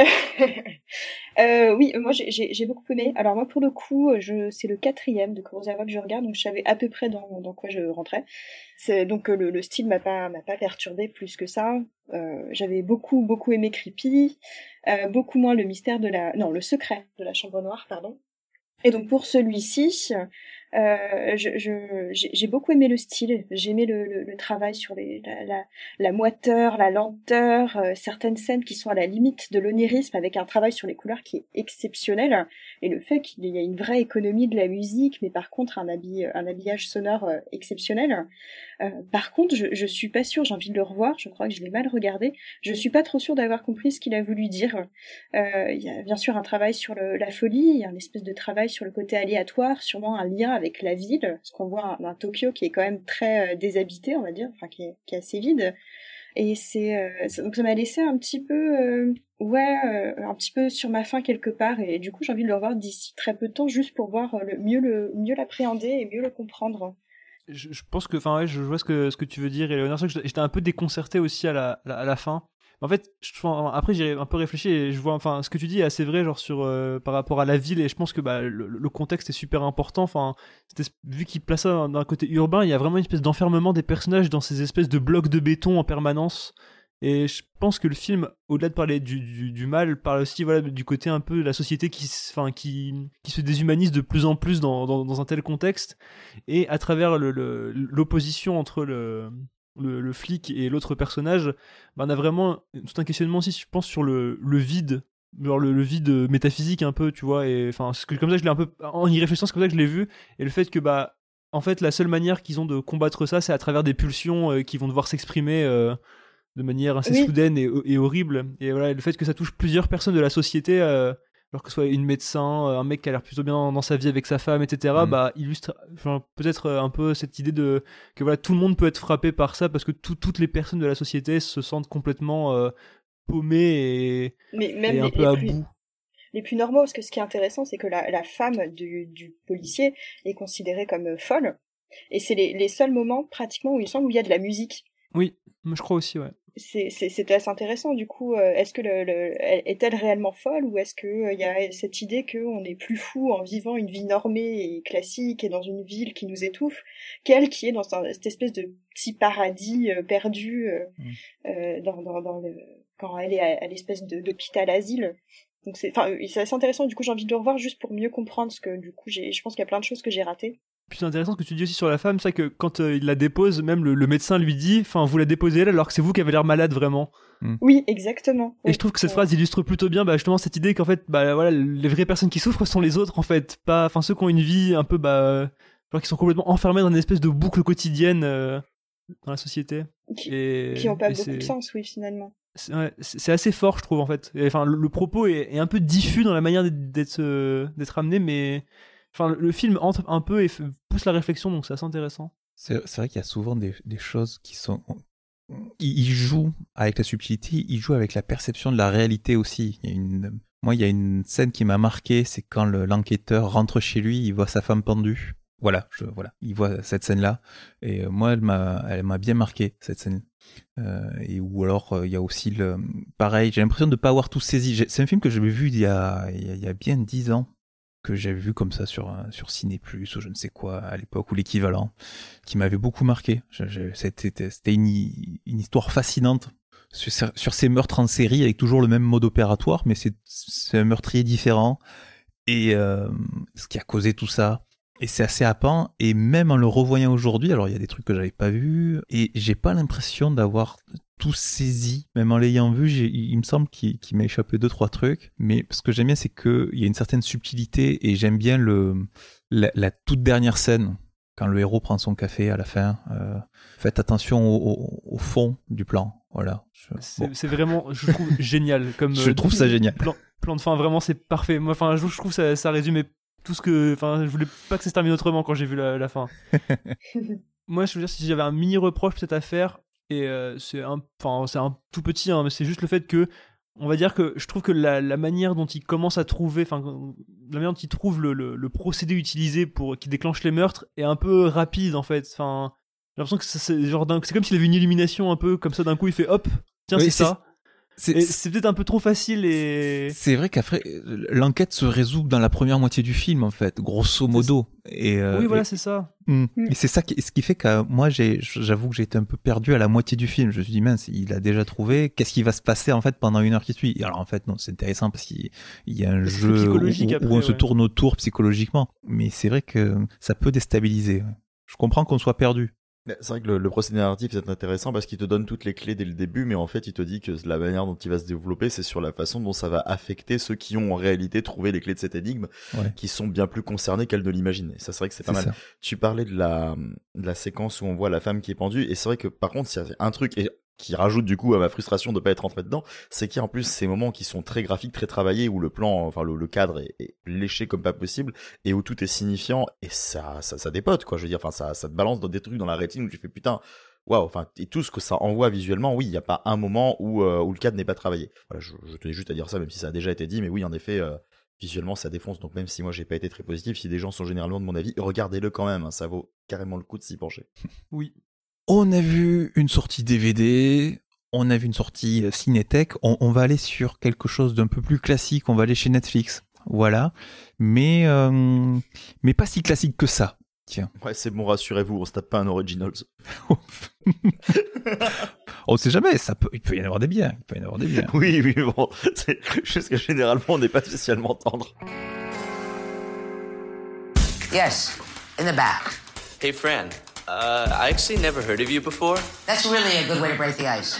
Oui, moi j'ai beaucoup aimé. Alors moi pour le coup, c'est le 4e de Kurosawa que je regarde, donc je savais à peu près dans quoi je rentrais. Donc le style m'a pas perturbé plus que ça. J'avais beaucoup aimé Creepy, beaucoup moins le secret de la chambre noire, pardon. Et donc pour celui-ci, J'ai beaucoup aimé le style, j'ai aimé le travail sur la moiteur, la lenteur, certaines scènes qui sont à la limite de l'onirisme avec un travail sur les couleurs qui est exceptionnel, et le fait qu'il y a une vraie économie de la musique, mais par contre un habillage sonore exceptionnel. Par contre, je suis pas sûre, j'ai envie de le revoir, je crois que je l'ai mal regardé, je suis pas trop sûre d'avoir compris ce qu'il a voulu dire. Il y a bien sûr un travail sur la folie, il y a une espèce de travail sur le côté aléatoire, sûrement un lien avec la ville, parce qu'on voit un Tokyo qui est quand même très déshabité, on va dire, enfin qui est assez vide. Et donc ça m'a laissé un petit peu un petit peu sur ma faim quelque part, et du coup j'ai envie de le revoir d'ici très peu de temps, juste pour voir mieux l'appréhender et mieux le comprendre. Je pense que, enfin ouais, je vois ce que tu veux dire, Éléonore. C'est vrai que j'étais un peu déconcerté aussi à la fin. En fait, après j'ai un peu réfléchi et je vois, enfin, ce que tu dis est assez vrai, genre par rapport à la ville, et je pense que le contexte est super important. Enfin, vu qu'il place ça d'un côté urbain, il y a vraiment une espèce d'enfermement des personnages dans ces espèces de blocs de béton en permanence. Et je pense que le film, au-delà de parler du mal, parle aussi, voilà, du côté un peu de la société qui se déshumanise de plus en plus dans un tel contexte, et à travers l'opposition entre le flic et l'autre personnage, on a vraiment tout un questionnement aussi, je pense, sur le vide, genre le vide métaphysique un peu, tu vois, et enfin, comme ça je l'ai un peu, en y réfléchissant, c'est comme ça que je l'ai vu, et le fait que en fait la seule manière qu'ils ont de combattre ça, c'est à travers des pulsions qui vont devoir s'exprimer de manière assez soudaine et horrible, et voilà, le fait que ça touche plusieurs personnes de la société, alors que ce soit une médecin, un mec qui a l'air plutôt bien dans sa vie avec sa femme, etc., illustre peut-être un peu cette idée que voilà, tout le monde peut être frappé par ça, parce que toutes les personnes de la société se sentent complètement paumées et un peu à bout. Les plus normaux, parce que ce qui est intéressant, c'est que la femme du policier est considérée comme folle, et c'est les seuls moments pratiquement où il semble où il y a de la musique. Oui, je crois aussi, ouais. C'était assez intéressant, du coup. Est-ce que est-elle réellement folle, ou est-ce que il y a cette idée qu'on est plus fou en vivant une vie normée et classique et dans une ville qui nous étouffe, qu'elle qui est dans cette espèce de petit paradis perdu quand elle est à l'espèce d'hôpital asile. Donc c'est assez intéressant, du coup j'ai envie de le revoir juste pour mieux comprendre, parce que du coup je pense qu'il y a plein de choses que j'ai ratées. Puis c'est intéressant ce que tu dis aussi sur la femme, c'est que quand il la dépose, même le médecin lui dit, enfin, vous la déposez elle, alors que c'est vous qui avez l'air malade vraiment. Oui, exactement. Et je trouve que cette phrase illustre plutôt bien, justement, cette idée qu'en fait, voilà, les vraies personnes qui souffrent sont les autres, en fait, pas, enfin, ceux qui ont une vie un peu, genre qui sont complètement enfermés dans une espèce de boucle quotidienne dans la société. Qui ont pas beaucoup de sens, oui, finalement. C'est assez fort, je trouve, en fait. Enfin, le propos est un peu diffus dans la manière d'être amené, mais enfin, le film entre un peu et pousse la réflexion, donc c'est assez intéressant. C'est vrai qu'il y a souvent des choses qui sont... Il joue avec la subtilité, il joue avec la perception de la réalité aussi. Moi, il y a une scène qui m'a marqué, c'est quand l'enquêteur rentre chez lui, il voit sa femme pendue. Voilà, il voit cette scène-là. Et moi, elle m'a bien marqué, cette scène. Et ou alors, il y a aussi pareil, j'ai l'impression de ne pas avoir tout saisi. C'est un film que j'avais vu il y a bien 10 ans, que j'avais vu comme ça sur Ciné+, ou je ne sais quoi, à l'époque, ou l'équivalent, qui m'avait beaucoup marqué. C'était une histoire fascinante sur ces meurtres en série, avec toujours le même mode opératoire, mais c'est un meurtrier différent, et ce qui a causé tout ça. Et c'est assez happant, et même en le revoyant aujourd'hui, alors il y a des trucs que j'avais pas vus, et j'ai pas l'impression d'avoir tout saisi, même en l'ayant vu, il me semble qu'il m'a échappé 2-3 trucs, mais ce que j'aime bien, c'est qu'il y a une certaine subtilité, et j'aime bien la toute dernière scène, quand le héros prend son café à la fin. Faites attention au fond du plan, voilà. C'est vraiment, je trouve, génial. Je trouve ça génial. Plan de fin, vraiment, c'est parfait. Moi, enfin, je trouve ça résumait tout ce que, enfin, je voulais pas que ça se termine autrement quand j'ai vu la fin. Moi, je veux dire, si j'avais un mini reproche peut-être à faire, et c'est un tout petit, hein, mais c'est juste le fait que, on va dire que je trouve que la manière dont il commence à trouver, enfin, la manière dont il trouve le procédé utilisé qui déclenche les meurtres est un peu rapide, en fait. Enfin, j'ai l'impression que c'est comme s'il avait une illumination un peu comme ça, d'un coup il fait hop, tiens, oui, c'est ça. C'est peut-être un peu trop facile et... C'est vrai qu'après, l'enquête se résout dans la première moitié du film, en fait, grosso modo. Oui, voilà, c'est ça. Et c'est ça ce qui fait que moi, j'avoue que j'ai été un peu perdu à la moitié du film. Je me suis dit, mince, il a déjà trouvé. Qu'est-ce qui va se passer, en fait, pendant une heure qui suit? Et alors, en fait, non, c'est intéressant parce qu'il y a un jeu où on se tourne autour psychologiquement. Mais c'est vrai que ça peut déstabiliser. Je comprends qu'on soit perdu. C'est vrai que le procédé narratif est intéressant parce qu'il te donne toutes les clés dès le début, mais en fait il te dit que la manière dont il va se développer, c'est sur la façon dont ça va affecter ceux qui ont en réalité trouvé les clés de cette énigme, qui sont bien plus concernés qu'elles ne l'imaginent. Et ça, c'est vrai que c'est pas mal. Tu parlais de la séquence où on voit la femme qui est pendue, et c'est vrai que par contre, s'il y a un truc qui rajoute du coup à ma frustration de pas être rentré dedans, c'est qu'il y a en plus ces moments qui sont très graphiques, très travaillés, où le plan, enfin le cadre est léché comme pas possible, et où tout est signifiant, et ça dépote, quoi. Je veux dire, enfin ça te balance dans des trucs dans la rétine où tu fais putain, waouh, enfin, et tout ce que ça envoie visuellement, oui, il y a pas un moment où le cadre n'est pas travaillé. Voilà, je tenais juste à dire ça, même si ça a déjà été dit, mais oui, en effet, visuellement ça défonce, donc même si moi j'ai pas été très positif, si des gens sont généralement de mon avis, regardez-le quand même, hein, ça vaut carrément le coup de s'y pencher. Oui. On a vu une sortie DVD, on a vu une sortie Cinétech, on va aller sur quelque chose d'un peu plus classique, on va aller chez Netflix, voilà, mais pas si classique que ça, tiens. Ouais, c'est bon, rassurez-vous, on se tape pas un Originals. On sait jamais, il peut y en avoir des biens, Oui, bon, c'est juste que généralement on n'est pas spécialement tendre. Yes, in the back. Hey, Fran. I actually never heard of you before. That's really a good way to break the ice.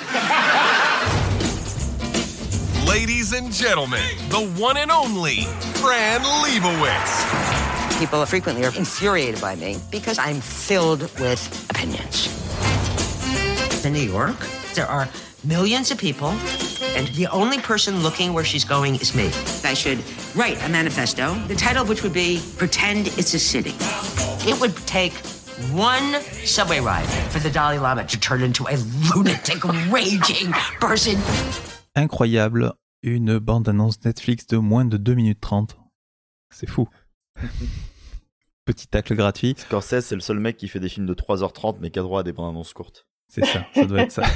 Ladies and gentlemen, the one and only Fran Lebowitz. People frequently are infuriated by me because I'm filled with opinions. In New York, there are millions of people, and the only person looking where she's going is me. I should write a manifesto, the title of which would be Pretend It's a City. It would take one subway ride for the Dalai Lama to turn into a lunatic, raging person. Incroyable, une bande-annonce Netflix de moins de 2 minutes 30. C'est fou. Petit tacle gratuit. Scorsese, c'est le seul mec qui fait des films de 3h30 mais qui a droit à des bandes-annonces courtes. C'est ça, ça doit être ça.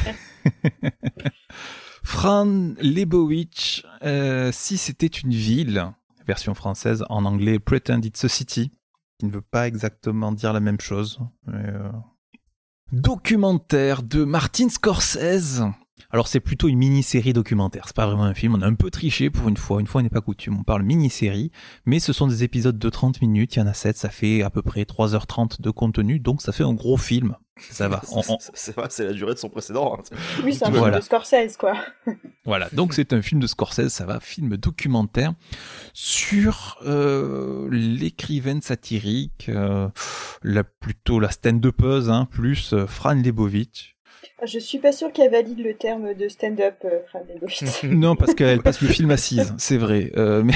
Fran Lebowitz, si c'était une ville, version française, en anglais Pretend It's a City, qui ne veut pas exactement dire la même chose. Documentaire de Martin Scorsese. Alors c'est plutôt une mini-série documentaire, c'est pas vraiment un film, on a un peu triché pour une fois n'est pas coutume, on parle mini-série, mais ce sont des épisodes de 30 minutes, il y en a 7, ça fait à peu près 3h30 de contenu, donc ça fait un gros film, ça va. C'est vrai, c'est la durée de son précédent. Hein. Oui, c'est un film de Scorsese, quoi. Voilà, donc c'est un film de Scorsese, ça va, film documentaire sur l'écrivaine satirique, plutôt la stand-upeuse, plus Fran Lebowitz. Je suis pas sûre qu'elle valide le terme de stand-up, Fran Lebowitz. Non, parce qu'elle passe le film assise, c'est vrai. Mais...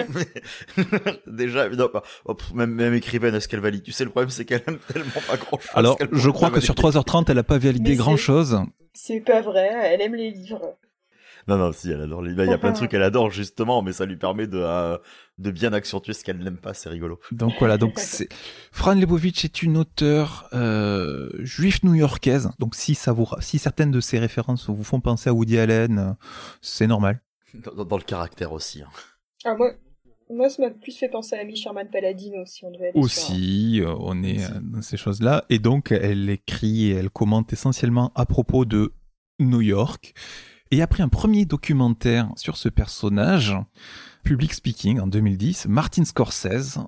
Déjà, non, même écrivaine, est-ce qu'elle valide? Tu sais, le problème, c'est qu'elle aime tellement pas grand-chose. Alors, je crois que sur 3h30, elle a pas validé grand-chose. C'est pas vrai, elle aime les livres. Non, si, elle adore les livres. Il y a plein de trucs qu'elle adore, justement, mais ça lui permet de bien accentuer ce qu'elle n'aime pas, c'est rigolo. Donc voilà, Fran Lebowitz est une auteure juive new-yorkaise. Donc si certaines de ses références vous font penser à Woody Allen, c'est normal. Dans le caractère aussi. Hein. Ah, moi, ça m'a plus fait penser à Amy Sherman-Palladino, si on devait aller aussi, on est dans ces choses-là. Et donc, elle écrit et elle commente essentiellement à propos de New York. Et après un premier documentaire sur ce personnage, Public Speaking en 2010, Martin Scorsese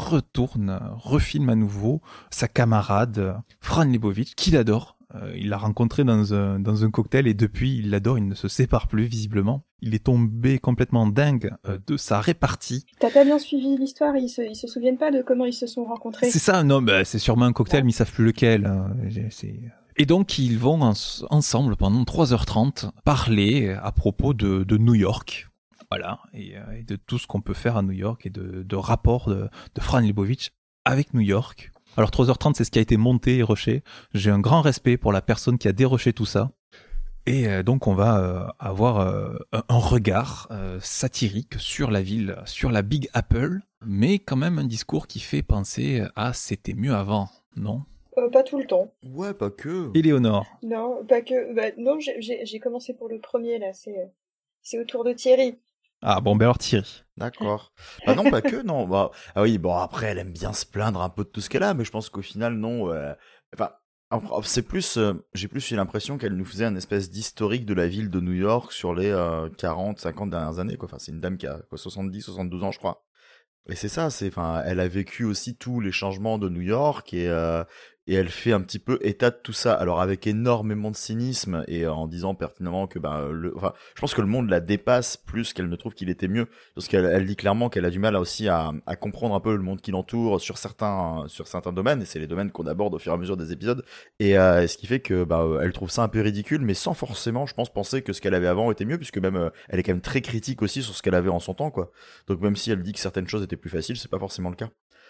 refilme à nouveau sa camarade Fran Lebowitz, qu'il adore. Il l'a rencontré dans un cocktail et depuis il l'adore, il ne se sépare plus visiblement. Il est tombé complètement dingue de sa répartie. T'as pas bien suivi l'histoire, ils se souviennent pas de comment ils se sont rencontrés? C'est ça, non, c'est sûrement un cocktail, mais ils savent plus lequel. Et donc ils vont ensemble pendant 3h30 parler à propos de New York. Voilà, et de tout ce qu'on peut faire à New York et de rapport de Fran Lebowitz avec New York. Alors 3h30, c'est ce qui a été monté et rushé. J'ai un grand respect pour la personne qui a dérushé tout ça. Et donc on va avoir un regard satirique sur la ville, sur la Big Apple, mais quand même un discours qui fait penser à c'était mieux avant, non ? Pas tout le temps. Ouais, pas que. Éléonore. Non, pas que. Non, j'ai commencé pour le premier, là, c'est C'est au tour de Thierry. Ah bon, ben alors Thierry. D'accord. Bah non, pas que, non. Bah, ah oui, bon, après, elle aime bien se plaindre un peu de tout ce qu'elle a, mais je pense qu'au final, non. Enfin, c'est plus, j'ai plus eu l'impression qu'elle nous faisait un espèce d'historique de la ville de New York sur les 40, 50 dernières années, quoi. Enfin, c'est une dame qui a quoi, 70, 72 ans, je crois. Et c'est ça, enfin, elle a vécu aussi tous les changements de New York et elle fait un petit peu état de tout ça. Alors avec énormément de cynisme et en disant pertinemment que enfin, je pense que le monde la dépasse plus qu'elle ne trouve qu'il était mieux, parce qu'elle dit clairement qu'elle a du mal aussi à comprendre un peu le monde qui l'entoure sur certains domaines, et c'est les domaines qu'on aborde au fur et à mesure des épisodes. Et ce qui fait que elle trouve ça un peu ridicule, mais sans forcément, je pense, penser que ce qu'elle avait avant était mieux, puisque même elle est quand même très critique aussi sur ce qu'elle avait en son temps, quoi. Donc même si elle dit que certaines choses étaient plus faciles, c'est pas forcément le cas.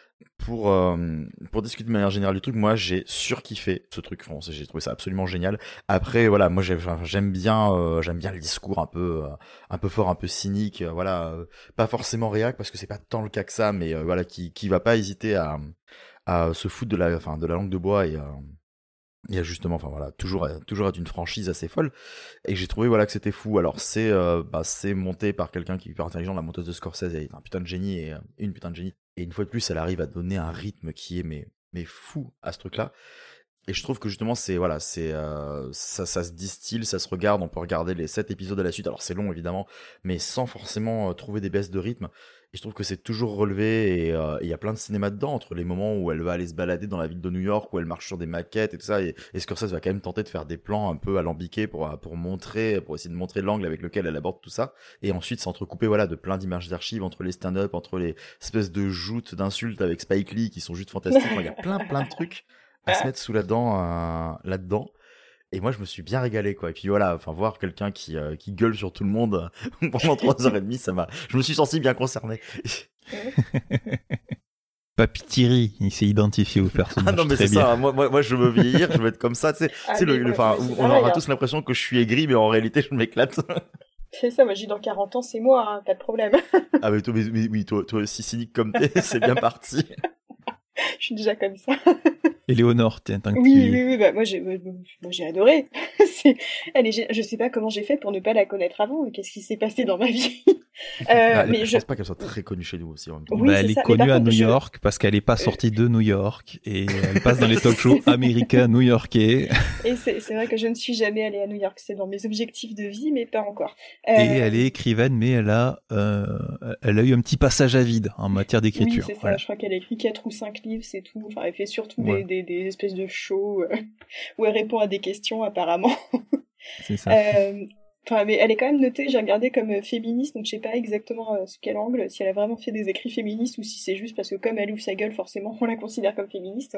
Pour discuter de manière générale du truc, moi j'ai surkiffé ce truc. Bon, j'ai trouvé ça absolument génial. Après voilà, moi j'aime bien le discours un peu fort, un peu cynique, pas forcément réac parce que c'est pas tant le cas que ça, mais voilà, qui va pas hésiter à se foutre de la langue de bois et justement, enfin voilà, toujours être une franchise assez folle. Et j'ai trouvé voilà que c'était fou. Alors c'est monté par quelqu'un qui est hyper intelligent, la monteuse de Scorsese, elle est un putain de génie et une putain de génie. Et une fois de plus, elle arrive à donner un rythme qui est mais fou à ce truc-là. Et je trouve que justement ça se distille, ça se regarde, on peut regarder les 7 épisodes à la suite. Alors c'est long évidemment, mais sans forcément trouver des baisses de rythme. Et je trouve que c'est toujours relevé et il y a plein de cinéma dedans, entre les moments où elle va aller se balader dans la ville de New York, où elle marche sur des maquettes et tout ça, et Scorsese va quand même tenter de faire des plans un peu alambiqués pour essayer de montrer l'angle avec lequel elle aborde tout ça, et ensuite s'entrecouper voilà de plein d'images d'archives entre les stand-up, entre les espèces de joutes d'insultes avec Spike Lee qui sont juste fantastiques. Il y a plein de trucs à se mettre sous la dent là-dedans. Et moi, je me suis bien régalé, quoi. Et puis voilà, enfin, voir quelqu'un qui gueule sur tout le monde pendant 3h30, je me suis senti bien concerné. Papy Thierry, il s'est identifié au personnage. Ah non, mais très c'est bien. ça. Moi, je veux vieillir, je veux être comme ça, tu sais. On aura tous l'impression que je suis aigri, mais en réalité, je m'éclate. C'est ça, moi, j'ai dans 40 ans, c'est moi, hein, pas de problème. Ah, mais toi aussi cynique comme t'es, c'est bien parti. Je suis déjà comme ça. Éléonore, tant que oui, bah, moi j'ai adoré. Je sais pas comment j'ai fait pour ne pas la connaître avant. Qu'est-ce qui s'est passé dans ma vie? Mais je pense pas qu'elle soit très connue chez nous aussi en même temps. Oui, elle est connue à New York parce qu'elle est pas sortie de New York et elle passe dans les talk-shows américains new-yorkais. Et c'est vrai que je ne suis jamais allée à New York. C'est dans mes objectifs de vie, mais pas encore. Et elle est écrivaine, mais elle a eu un petit passage à vide en matière d'écriture. Oui, c'est ça. Je crois qu'elle a écrit 4 ou 5 livres, c'est tout. Enfin, elle fait surtout des espèces de shows où elle répond à des questions apparemment. C'est ça. Mais elle est quand même notée, j'ai regardé comme féministe, donc je sais pas exactement sous quel angle, si elle a vraiment fait des écrits féministes ou si c'est juste parce que comme elle ouvre sa gueule, forcément on la considère comme féministe.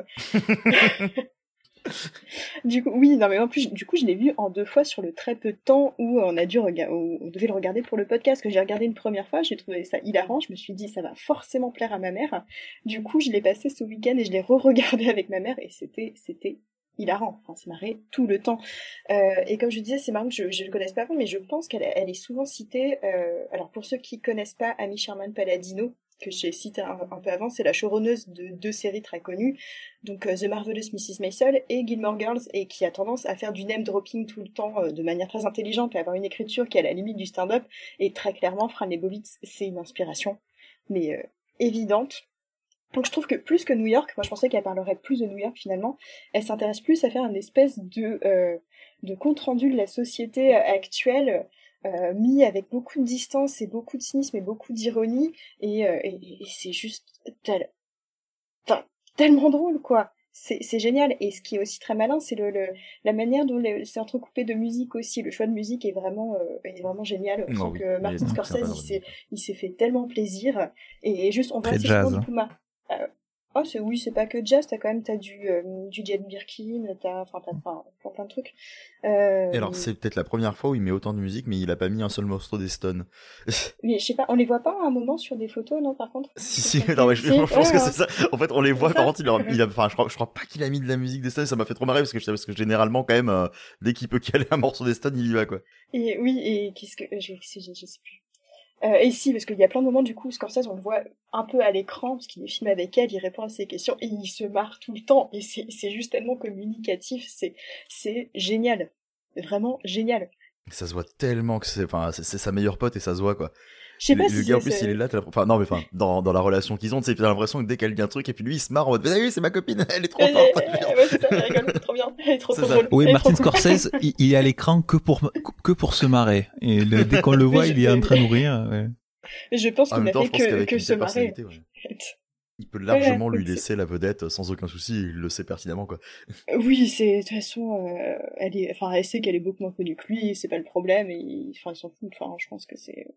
Du coup, oui, non mais en plus, du coup, je l'ai vu en 2 fois sur le très peu de temps où on devait le regarder pour le podcast, que j'ai regardé une première fois, j'ai trouvé ça hilarant, je me suis dit ça va forcément plaire à ma mère. Du coup, je l'ai passé ce week-end et je l'ai re-regardé avec ma mère et c'était hilarant, enfin c'est marré tout le temps. Et comme je disais, c'est marrant que je le connaisse pas avant, mais je pense qu'elle est souvent citée. Alors pour ceux qui connaissent pas Amy Sherman-Palladino, que j'ai cité un peu avant, c'est la showrunneuse de 2 séries très connues, donc The Marvelous Mrs. Maisel et Gilmore Girls, et qui a tendance à faire du name dropping tout le temps de manière très intelligente et avoir une écriture qui est à la limite du stand-up. Et très clairement, Fran Lebowitz, c'est une inspiration, mais évidente. Donc je trouve que plus que New York, moi je pensais qu'elle parlerait plus de New York finalement, elle s'intéresse plus à faire une espèce de compte-rendu de la société actuelle, mis avec beaucoup de distance et beaucoup de cynisme et beaucoup d'ironie, et c'est juste tellement drôle, quoi. C'est génial. Et ce qui est aussi très malin, c'est la manière dont c'est entrecoupé de musique aussi. Le choix de musique est vraiment génial. Je trouve que Martin Scorsese, il s'est fait tellement plaisir. Et juste, on voit assez souvent du coup c'est pas que jazz, t'as du Jane Birkin, t'as plein de trucs. Et alors c'est peut-être la première fois où il met autant de musique, mais il a pas mis un seul morceau des Stones. Mais je sais pas, on les voit pas à un moment sur des photos, non, par contre? Si, non, mais je pense que c'est ça. En fait, on les voit, par contre, je crois pas qu'il a mis de la musique des Stones, ça m'a fait trop marrer parce que généralement, quand même, dès qu'il peut caler un morceau des Stones, il y va, quoi. Et oui, et qu'est-ce que, je sais plus. Et si, parce qu'il y a plein de moments, du coup, Scorsese, on le voit un peu à l'écran, parce qu'il filme avec elle, il répond à ses questions, et il se marre tout le temps, et c'est juste tellement communicatif, c'est génial. Vraiment génial. Ça se voit tellement que c'est sa meilleure pote et ça se voit quoi. Je sais pas Le si gars en plus il est là, dans la relation qu'ils ont, tu sais, t'as l'impression que dès qu'elle dit un truc et puis lui il se marre en mode oui c'est ma copine, elle est trop forte. Ouais, c'est ça, elle rigole, c'est trop bien, elle est trop drôle. Oui, Martin Scorsese, il est à l'écran que pour se marrer. Et dès qu'on le voit, il est en train de rire. Ouais. Mais je pense qu'il n'a fait que se marrer. Ouais. Il peut largement lui laisser la vedette sans aucun souci, il le sait pertinemment quoi. Oui, de toute façon, elle sait qu'elle est beaucoup moins connue que lui, c'est pas le problème, et ils s'en foutent. Enfin, je pense que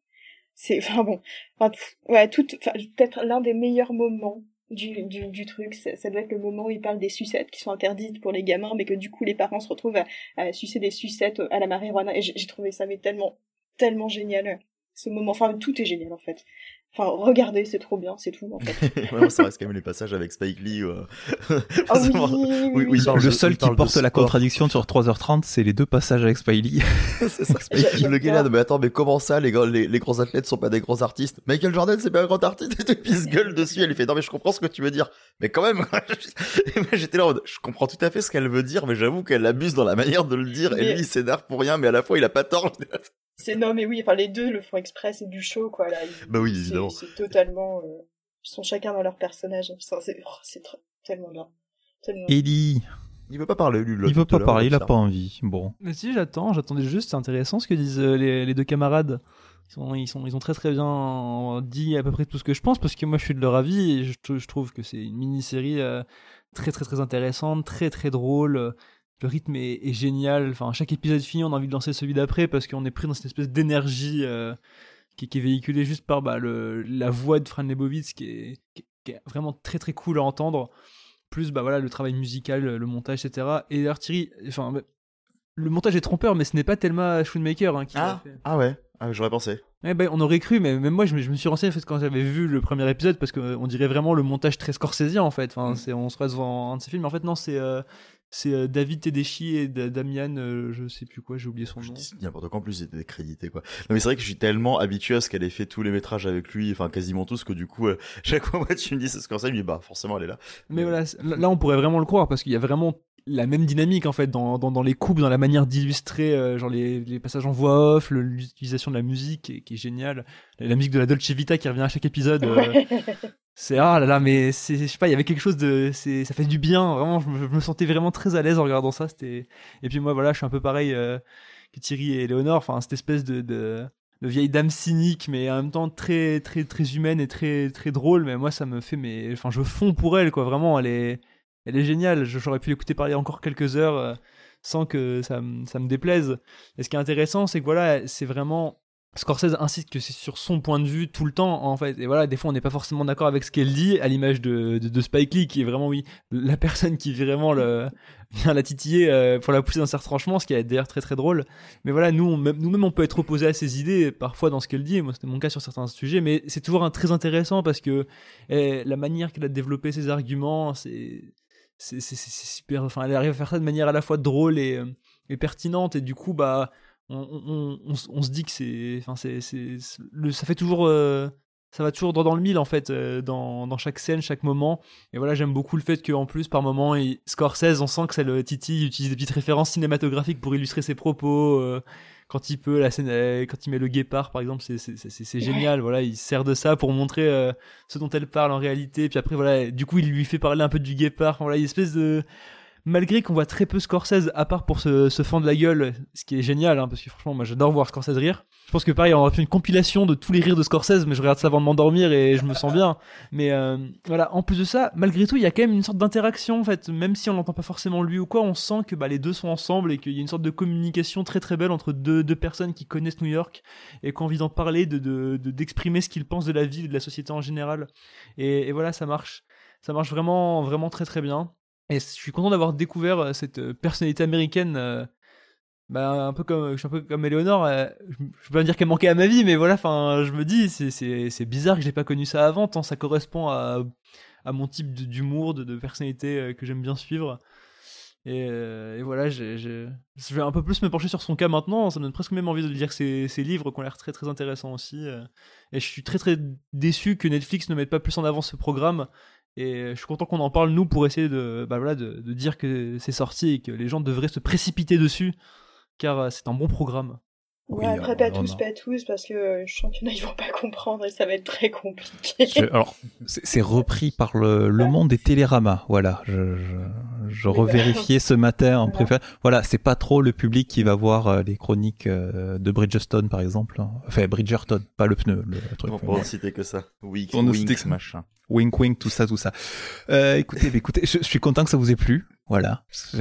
peut-être l'un des meilleurs moments du truc, ça doit être le moment où il parle des sucettes qui sont interdites pour les gamins, mais que du coup les parents se retrouvent à sucer des sucettes à la marijuana, et j'ai trouvé ça mais tellement génial. Ce moment, enfin tout est génial en fait. Enfin, regardez, c'est trop bien, c'est tout en fait. Ouais, ça reste quand même les passages avec Spike Lee. Oui. Le seul qui porte la contradiction sur 3h30, c'est les deux passages avec Spike Lee. C'est ça, Spike Lee. Le gars là, mais attends, mais comment ça, les grands athlètes sont pas des grands artistes? Michael Jordan, c'est pas un grand artiste, et puis il se gueule dessus, elle lui fait non mais je comprends ce que tu veux dire. Mais quand même, et moi j'étais là en mode, je comprends tout à fait ce qu'elle veut dire, mais j'avoue qu'elle abuse dans la manière de le dire, et lui il s'énerve pour rien, mais à la fois il a pas tort. Non mais oui, enfin les deux le font exprès, c'est du show quoi là. Bah oui, évidemment. C'est totalement, ils sont chacun dans leur personnage. C'est tellement bien. Ellie. Il veut pas parler lui. Il veut pas parler, il a pas envie. Bon. Mais si j'attendais juste, c'est intéressant ce que disent les deux camarades. Ils ont très très bien dit à peu près tout ce que je pense, parce que moi je suis de leur avis et je trouve que c'est une mini-série très très très intéressante, très très drôle. Le rythme est génial. Enfin, chaque épisode fini, on a envie de lancer celui d'après parce qu'on est pris dans cette espèce d'énergie qui est véhiculée juste par la voix de Fran Lebowitz qui est vraiment très très cool à entendre. Plus le travail musical, le montage, etc. Et d'ailleurs Thierry, le montage est trompeur, mais ce n'est pas Thelma Schoonmaker qui l'a fait. Ah ouais, j'aurais pensé. On aurait cru, mais même moi je me suis renseigné en fait, quand j'avais vu le premier épisode, parce qu'on dirait vraiment le montage très scorsésien en fait. On se reste devant un de ses films, mais en fait non, c'est David Tedeschi et Damian, je sais plus quoi, j'ai oublié son nom. Je dis n'importe quoi, en plus il était crédité quoi. Non mais c'est vrai que je suis tellement habitué à ce qu'elle ait fait tous les métrages avec lui, enfin quasiment tous, que du coup chaque fois moi tu me dis c'est Scorsese, je me dis bah forcément elle est là. Mais voilà, là on pourrait vraiment le croire parce qu'il y a vraiment la même dynamique en fait dans les coupes, dans la manière d'illustrer, genre les passages en voix off, l'utilisation de la musique qui est géniale, la musique de la Dolce Vita qui revient à chaque épisode. C'est mais je sais pas, il y avait quelque chose ça fait du bien, vraiment. Je me sentais vraiment très à l'aise en regardant ça. Et puis moi je suis un peu pareil que Thierry et Léonore, enfin cette espèce de vieille dame cynique, mais en même temps très très très humaine et très très drôle. Mais moi ça me fait, je fonds pour elle quoi. Vraiment, elle est géniale. J'aurais pu l'écouter parler encore quelques heures sans que ça me déplaise. Et ce qui est intéressant, c'est que c'est vraiment Scorsese insiste que c'est sur son point de vue tout le temps en fait, et des fois on n'est pas forcément d'accord avec ce qu'elle dit, à l'image de Spike Lee qui est vraiment la personne qui vraiment vient la titiller pour la pousser dans ses retranchements, ce qui est d'ailleurs très très drôle. Mais nous-mêmes on peut être opposés à ses idées parfois dans ce qu'elle dit, moi c'était mon cas sur certains sujets, mais c'est toujours très intéressant parce que la manière qu'elle a développé ses arguments, c'est super, enfin elle arrive à faire ça de manière à la fois drôle et pertinente, et du coup on se dit que ça fait toujours ça va toujours droit dans le mille en fait, dans chaque scène, chaque moment. Et j'aime beaucoup le fait qu'en plus par moment Scorsese, on sent que ça le titille, il utilise des petites références cinématographiques pour illustrer ses propos quand il peut, la scène quand il met le guépard par exemple, c'est génial. Il sert de ça pour montrer ce dont elle parle en réalité, puis après du coup il lui fait parler un peu du guépard. Il y a une espèce de, malgré qu'on voit très peu Scorsese, à part pour se fendre la gueule, ce qui est génial, parce que franchement, moi j'adore voir Scorsese rire. Je pense que pareil, on aurait fait une compilation de tous les rires de Scorsese, mais je regarde ça avant de m'endormir et je me sens bien. Mais en plus de ça, malgré tout, il y a quand même une sorte d'interaction, en fait, même si on l'entend pas forcément lui ou quoi, on sent que les deux sont ensemble et qu'il y a une sorte de communication très très belle entre deux personnes qui connaissent New York et qui ont envie d'en parler, d'exprimer ce qu'ils pensent de la ville et de la société en général. Et ça marche. Ça marche vraiment, vraiment très très bien. Et je suis content d'avoir découvert cette personnalité américaine, je suis un peu comme Eleonore, je peux pas dire qu'elle manquait à ma vie, mais je me dis, c'est bizarre que je l'ai pas connu ça avant, tant ça correspond à mon type d'humour, de personnalité que j'aime bien suivre. Et je vais un peu plus me pencher sur son cas maintenant, ça me donne presque même envie de lire ses livres qui ont l'air très très intéressants aussi. Et je suis très très déçu que Netflix ne mette pas plus en avant ce programme. Et je suis content qu'on en parle, nous, pour essayer de dire que c'est sorti et que les gens devraient se précipiter dessus, car c'est un bon programme. Ouais, après, pas tous, parce que je sens qu'il y en a, ils vont pas comprendre et ça va être très compliqué. Alors, c'est repris par le Monde et Télérama, voilà. Je revérifiais ce matin en préféré. Voilà, c'est pas trop le public qui va voir les chroniques de Bridgestone, par exemple. Enfin, Bridgerton, pas le pneu, le truc. Pour ne citer que ça. Wink, machin. Wink, tout ça. Écoutez, je suis content que ça vous ait plu. Voilà.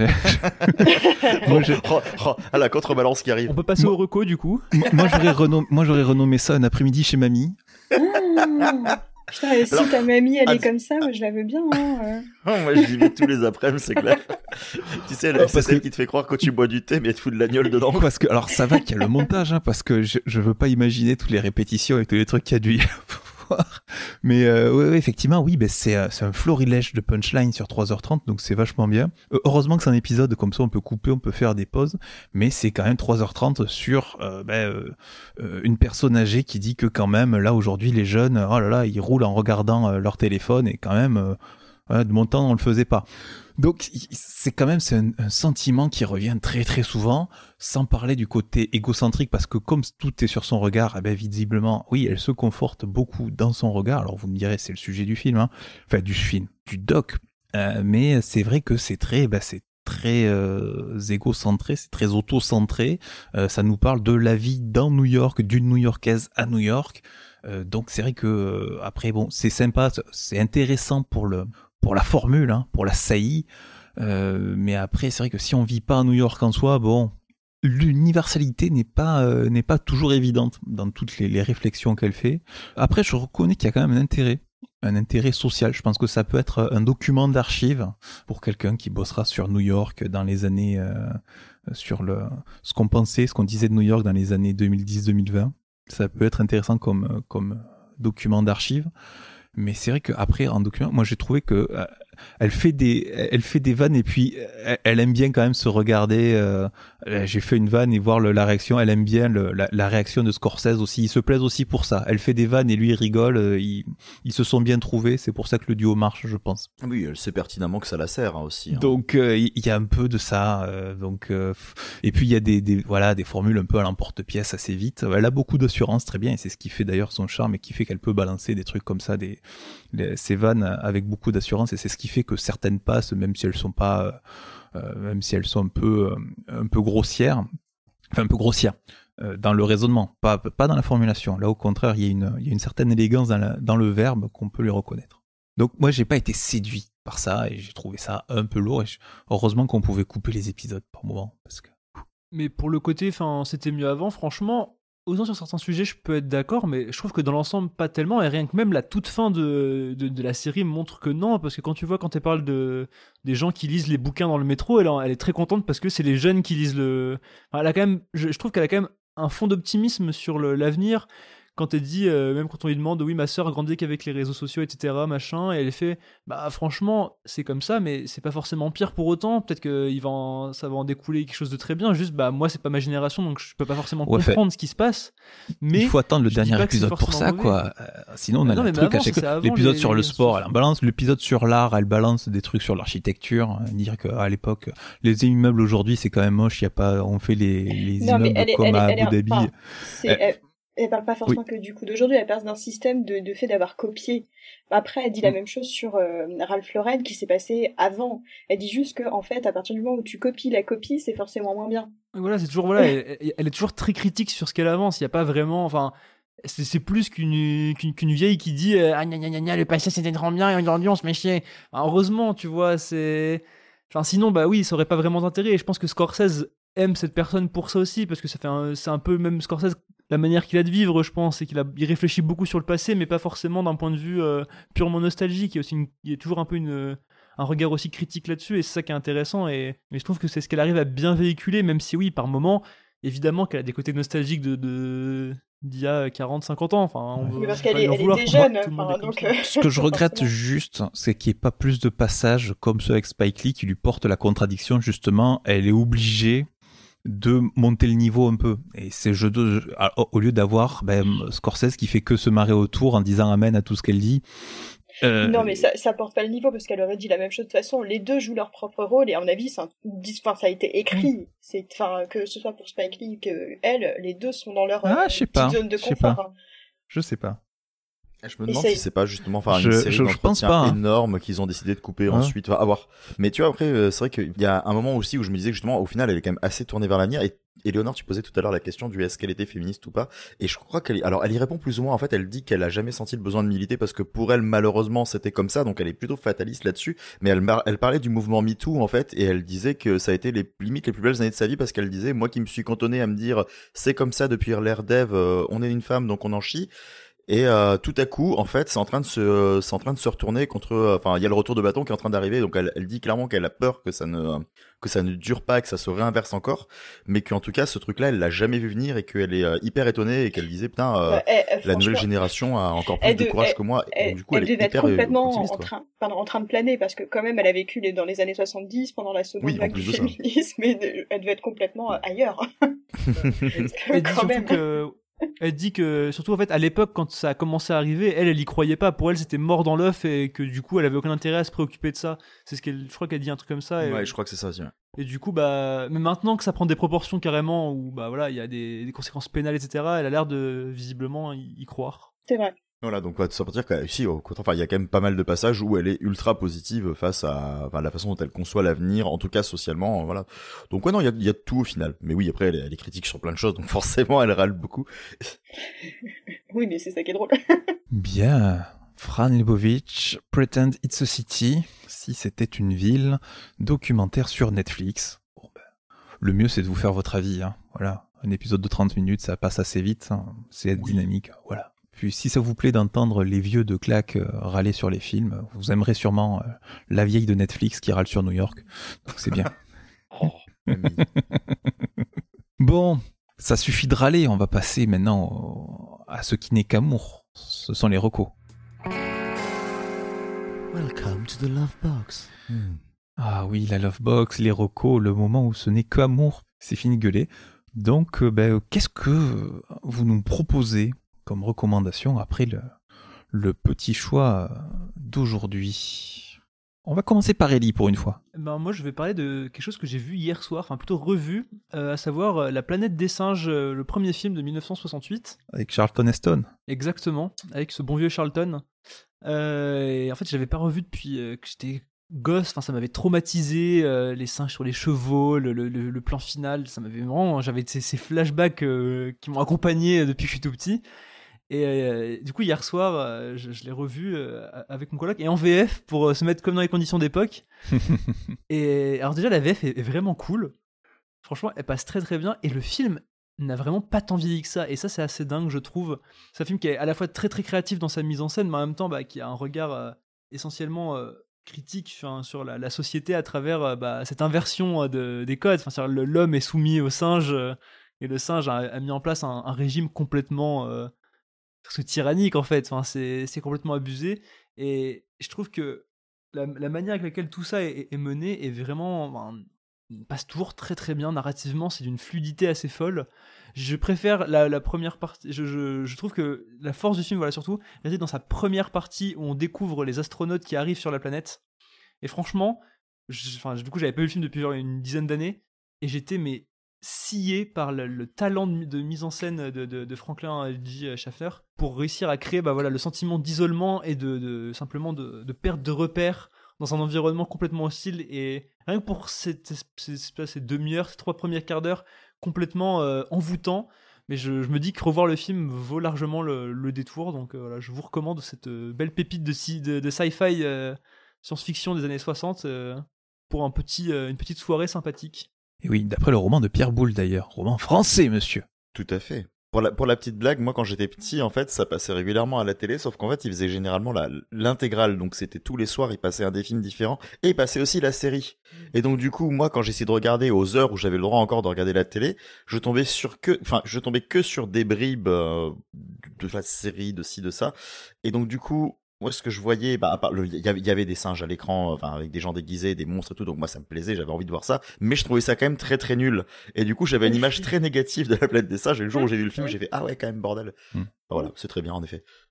À la contrebalance qui arrive. On peut passer au reco du coup. Moi, j'aurais renommé ça un après-midi chez mamie. Putain, et si ta mamie elle est comme ça, moi je la veux bien. Moi j'y vais tous les après-midi, c'est clair. Tu sais, c'est celle qui te fait croire que tu bois du thé, mais elle te fout de l'agnole dedans. Parce que, alors ça va qu'il y a le montage, hein, parce que je veux pas imaginer toutes les répétitions et tous les trucs qu'il y a dû y avoir. Mais ouais, effectivement, oui, c'est un florilège de punchline sur 3h30, donc c'est vachement bien. Heureusement que c'est un épisode, comme ça on peut couper, on peut faire des pauses, mais c'est quand même 3h30 sur une personne âgée qui dit que quand même, là aujourd'hui, les jeunes, oh là là, ils roulent en regardant leur téléphone, et quand même, de mon temps, on le faisait pas. Donc c'est quand même un sentiment qui revient très très souvent, sans parler du côté égocentrique, parce que comme tout est sur son regard, visiblement, oui, elle se conforte beaucoup dans son regard. Alors vous me direz, c'est le sujet du film, hein. Enfin du doc, mais c'est vrai que c'est très égocentré, c'est très auto-centré. Ça nous parle de la vie dans New York, d'une New-Yorkaise à New York. Donc c'est vrai que après bon, c'est sympa, c'est intéressant pour la formule, hein, pour la saillie, mais après c'est vrai que si on vit pas à New York en soi, bon, l'universalité n'est pas toujours évidente dans toutes les réflexions qu'elle fait. Après, je reconnais qu'il y a quand même un intérêt social. Je pense que ça peut être un document d'archives pour quelqu'un qui bossera sur New York dans les années, sur ce qu'on disait de New York dans les années 2010-2020. Ça peut être intéressant comme document d'archives. Mais c'est vrai qu'après, en document, moi j'ai trouvé que elle fait des vannes et puis elle aime bien quand même se regarder. J'ai fait une vanne et voir la réaction. Elle aime bien la réaction de Scorsese aussi. Ils se plaisent aussi pour ça. Elle fait des vannes et lui il rigole. Ils se sont bien trouvés. C'est pour ça que le duo marche, je pense. Oui, elle sait pertinemment que ça la sert aussi. Hein. Donc il y a un peu de ça. Et puis il y a des formules un peu à l'emporte-pièce assez vite. Elle a beaucoup d'assurance, très bien, et c'est ce qui fait d'ailleurs son charme et qui fait qu'elle peut balancer des trucs comme ça, ces vannes avec beaucoup d'assurance, et c'est ce qui fait que certaines passent, même si elles sont pas, même si elles sont un peu grossières, dans le raisonnement, pas dans la formulation. Là, au contraire, il y a une certaine élégance dans le verbe qu'on peut lui reconnaître. Donc moi, j'ai pas été séduit par ça et j'ai trouvé ça un peu lourd. Et heureusement qu'on pouvait couper les épisodes par moment, parce que. Mais pour le côté, c'était mieux avant, franchement. Autant sur certains sujets, je peux être d'accord, mais je trouve que dans l'ensemble, pas tellement. Et rien que même la toute fin de la série montre que non, parce que quand elle parle des gens qui lisent les bouquins dans le métro, elle est très contente parce que c'est les jeunes qui lisent elle a quand même, je trouve qu'elle a quand même un fond d'optimisme sur l'avenir. Quand elle dit, même quand on lui demande, oui, ma sœur grandit qu'avec les réseaux sociaux, etc., machin, et elle fait, franchement, c'est comme ça, mais c'est pas forcément pire pour autant. Peut-être que ça va en découler quelque chose de très bien. Juste, moi, c'est pas ma génération, donc je peux pas forcément comprendre ce qui se passe. Mais il faut attendre le dernier épisode pour ça, mauvais. Quoi. Sinon, on a un truc à chaque fois. L'épisode sur le sport, elle en balance. L'épisode sur l'art, elle balance des trucs sur l'architecture. Dire qu'à l'époque, les immeubles aujourd'hui, c'est quand même moche. On fait les immeubles comme à Abu Dhabi. Elle parle pas forcément que du coup d'aujourd'hui, elle parle d'un système de fait d'avoir copié. Après, elle dit la même chose sur Ralph Lauren qui s'est passé avant. Elle dit juste que, en fait, à partir du moment où tu copies la copie, c'est forcément moins bien. Voilà, c'est toujours, elle est toujours très critique sur ce qu'elle avance. Il y a pas vraiment, c'est plus qu'une vieille qui dit le passé c'était trop bien et aujourd'hui on se met chier. Heureusement, tu vois, sinon, oui, ça aurait pas vraiment d'intérêt. Et je pense que Scorsese aime cette personne pour ça aussi, parce que c'est un peu même Scorsese, la manière qu'il a de vivre, je pense, c'est qu'il réfléchit beaucoup sur le passé, mais pas forcément d'un point de vue purement nostalgique. Il y a toujours un peu un regard aussi critique là-dessus, et c'est ça qui est intéressant. Mais je trouve que c'est ce qu'elle arrive à bien véhiculer, même si oui, par moments, évidemment qu'elle a des côtés nostalgiques d'il y a 40-50 ans. Parce qu'elle était jeune. Ce que je regrette juste, c'est qu'il n'y ait pas plus de passages comme ceux avec Spike Lee qui lui portent la contradiction, justement. Elle est obligée de monter le niveau un peu, et c'est au lieu d'avoir Scorsese qui fait que se marrer autour en disant amen à tout ce qu'elle dit. Non, mais ça porte pas le niveau parce qu'elle aurait dit la même chose de toute façon. Les deux jouent leur propre rôle et à mon avis, ça a été écrit. Que ce soit pour Spike Lee que elle, les deux sont dans leur petite zone de confort. Je sais pas. Je me demande si c'est pas justement une série d'entretiens énorme qu'ils ont décidé de couper ensuite. À voir. Mais tu vois, après, c'est vrai qu'il y a un moment aussi où je me disais que justement, au final, elle est quand même assez tournée vers l'avenir. Et Léonore, tu posais tout à l'heure la question du est-ce qu'elle était féministe ou pas. Et je crois elle y répond plus ou moins. En fait, elle dit qu'elle a jamais senti le besoin de militer parce que pour elle, malheureusement, c'était comme ça. Donc elle est plutôt fataliste là-dessus. Mais elle parlait du mouvement MeToo, en fait. Et elle disait que ça a été limite les plus belles années de sa vie parce qu'elle disait, moi qui me suis cantonné à me dire, c'est comme ça depuis l'ère d'Ève, on est une femme, donc on en chie. Et tout à coup, en fait, c'est en train de se retourner contre. Il y a le retour de bâton qui est en train d'arriver. Donc, elle dit clairement qu'elle a peur que ça ne dure pas, que ça se réinverse encore, mais qu'en tout cas, ce truc-là, elle l'a jamais vu venir et qu'elle est hyper étonnée et qu'elle disait putain, la nouvelle génération a encore plus de courage que moi. Et donc, du coup, elle devait être complètement en train de planer parce que quand même, elle a vécu dans les années 70 pendant la seconde vague du féminisme, et elle devait être complètement ailleurs. Quand même. Elle dit que, surtout en fait, à l'époque, quand ça a commencé à arriver, elle y croyait pas. Pour elle, c'était mort dans l'œuf et que du coup, elle avait aucun intérêt à se préoccuper de ça. C'est je crois qu'elle dit un truc comme ça. Ouais, je crois que c'est ça aussi. Ouais. Et du coup, mais maintenant que ça prend des proportions carrément où, il y a des conséquences pénales, etc., elle a l'air de, visiblement, y croire. C'est vrai. Voilà, donc ça veut dire qu'il y a quand même pas mal de passages où elle est ultra positive face à la façon dont elle conçoit l'avenir, en tout cas socialement, voilà. Donc ouais, non, il y a tout au final. Mais oui, après, elle est critique sur plein de choses, donc forcément, elle râle beaucoup. Oui, mais c'est ça qui est drôle. Bien. Fran Lebowitz, Pretend It's a City, si c'était une ville, documentaire sur Netflix. Bon, le mieux, c'est de vous faire votre avis, hein. Voilà. Un épisode de 30 minutes, ça passe assez vite, hein. C'est dynamique, voilà. Puis si ça vous plaît d'entendre les vieux de claque râler sur les films, vous aimerez sûrement la vieille de Netflix qui râle sur New York. Donc c'est bien. Bon, ça suffit de râler, on va passer maintenant à ce qui n'est qu'amour. Ce sont les recos. Welcome to the Love Box. Ah oui, la Love Box, les recos, le moment où ce n'est qu'amour. C'est fini de gueuler. Donc, qu'est-ce que vous nous proposez comme recommandation après le petit choix d'aujourd'hui? On va commencer par Ellie pour une fois. Moi, je vais parler de quelque chose que j'ai vu hier soir, enfin plutôt revu, à savoir La planète des singes, le premier film de 1968. Avec Charlton Heston. Exactement, avec ce bon vieux Charlton. Et en fait, je l'avais pas revu depuis que j'étais gosse, enfin ça m'avait traumatisé, les singes sur les chevaux, le plan final, ça m'avait vraiment, j'avais ces flashbacks qui m'ont accompagné depuis que je suis tout petit. Et du coup hier soir je l'ai revu avec mon coloc et en VF pour se mettre comme dans les conditions d'époque. Et alors déjà la VF est vraiment cool, franchement elle passe très très bien et le film n'a vraiment pas tant vieilli que ça, et ça c'est assez dingue je trouve. C'est un film qui est à la fois très très créatif dans sa mise en scène mais en même temps qui a un regard essentiellement critique sur la société à travers cette inversion des codes. Enfin, l'homme est soumis au singe et le singe a mis en place un régime complètement tyrannique en fait. Enfin, c'est complètement abusé et je trouve que la manière avec laquelle tout ça est mené est vraiment passe toujours très très bien narrativement, c'est d'une fluidité assez folle. Je préfère la première partie, je trouve que la force du film surtout réside dans sa première partie où on découvre les astronautes qui arrivent sur la planète et franchement du coup j'avais pas vu le film depuis une dizaine d'années et j'étais scié par le talent de mise en scène de Franklin J. Schaffner pour réussir à créer le sentiment d'isolement et simplement de perte de repères dans un environnement complètement hostile. Et rien que pour ces demi-heures, ces 3 premiers quarts d'heure complètement envoûtants, mais je me dis que revoir le film vaut largement le détour. Donc je vous recommande cette belle pépite de sci-fi science-fiction des années 60 pour une petite soirée sympathique. Et oui, d'après le roman de Pierre Boulle d'ailleurs, roman français monsieur. Tout à fait. Pour la petite blague, moi quand j'étais petit, en fait, ça passait régulièrement à la télé, sauf qu'en fait, ils faisaient généralement l'intégrale, donc c'était tous les soirs, ils passaient un des films différents, et ils passaient aussi la série. Et donc du coup, moi quand j'essayais de regarder aux heures où j'avais le droit encore de regarder la télé, je tombais que sur des bribes de la série, de ci, de ça, et donc du coup, moi, ce que je voyais, il y avait des singes à l'écran, avec des gens déguisés, des monstres et tout, donc moi ça me plaisait, j'avais envie de voir ça, mais je trouvais ça quand même très très nul. Et du coup, j'avais une image très négative de la planète des singes, et le jour où j'ai vu le film, j'ai fait ah ouais, quand même, bordel. Voilà, c'est très bien en effet.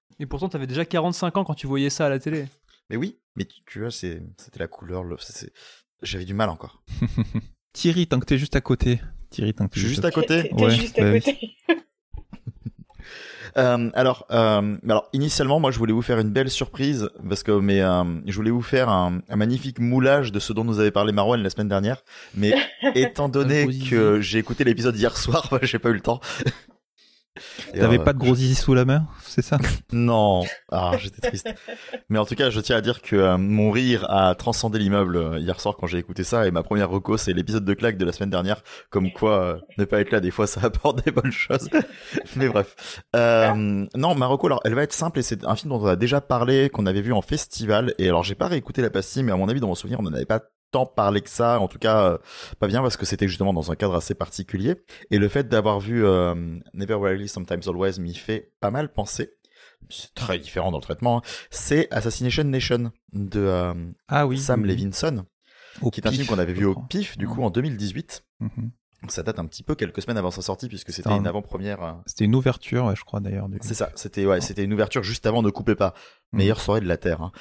Et pourtant, t'avais déjà 45 ans quand tu voyais ça à la télé. Mais oui, mais tu vois, c'était la couleur. J'avais du mal encore. Thierry, tant que t'es juste à côté. Je suis juste à côté. T'es juste à côté. Alors, initialement, moi, je voulais vous faire une belle surprise parce que, je voulais vous faire un magnifique moulage de ce dont nous avait parlé Marwan la semaine dernière. Mais étant donné que j'ai écouté l'épisode hier soir, j'ai pas eu le temps. T'avais pas de gros zizi sous la main, c'est ça? Non, j'étais triste. Mais en tout cas, je tiens à dire que mon rire a transcendé l'immeuble hier soir quand j'ai écouté ça, et ma première reco, c'est l'épisode de claque de la semaine dernière, comme quoi ne pas être là des fois ça apporte des bonnes choses. Mais bref, non, ma reco, alors elle va être simple, et c'est un film dont on a déjà parlé, qu'on avait vu en festival, et alors j'ai pas réécouté la pastille, mais à mon avis dans mon souvenir on n'en avait pas tant parlé que ça, en tout cas pas bien, parce que c'était justement dans un cadre assez particulier, et le fait d'avoir vu Never Rarely Sometimes Always m'y fait pas mal penser. C'est très différent dans le traitement, c'est Assassination Nation de Sam Levinson, qui est un film qu'on avait vu au PIF du coup en 2018. Ça date un petit peu, quelques semaines avant sa sortie, puisque c'était une avant-première. C'était une ouverture, je crois d'ailleurs. C'est ça, c'était une ouverture juste avant Ne coupez pas. Meilleure soirée de la Terre. Hein.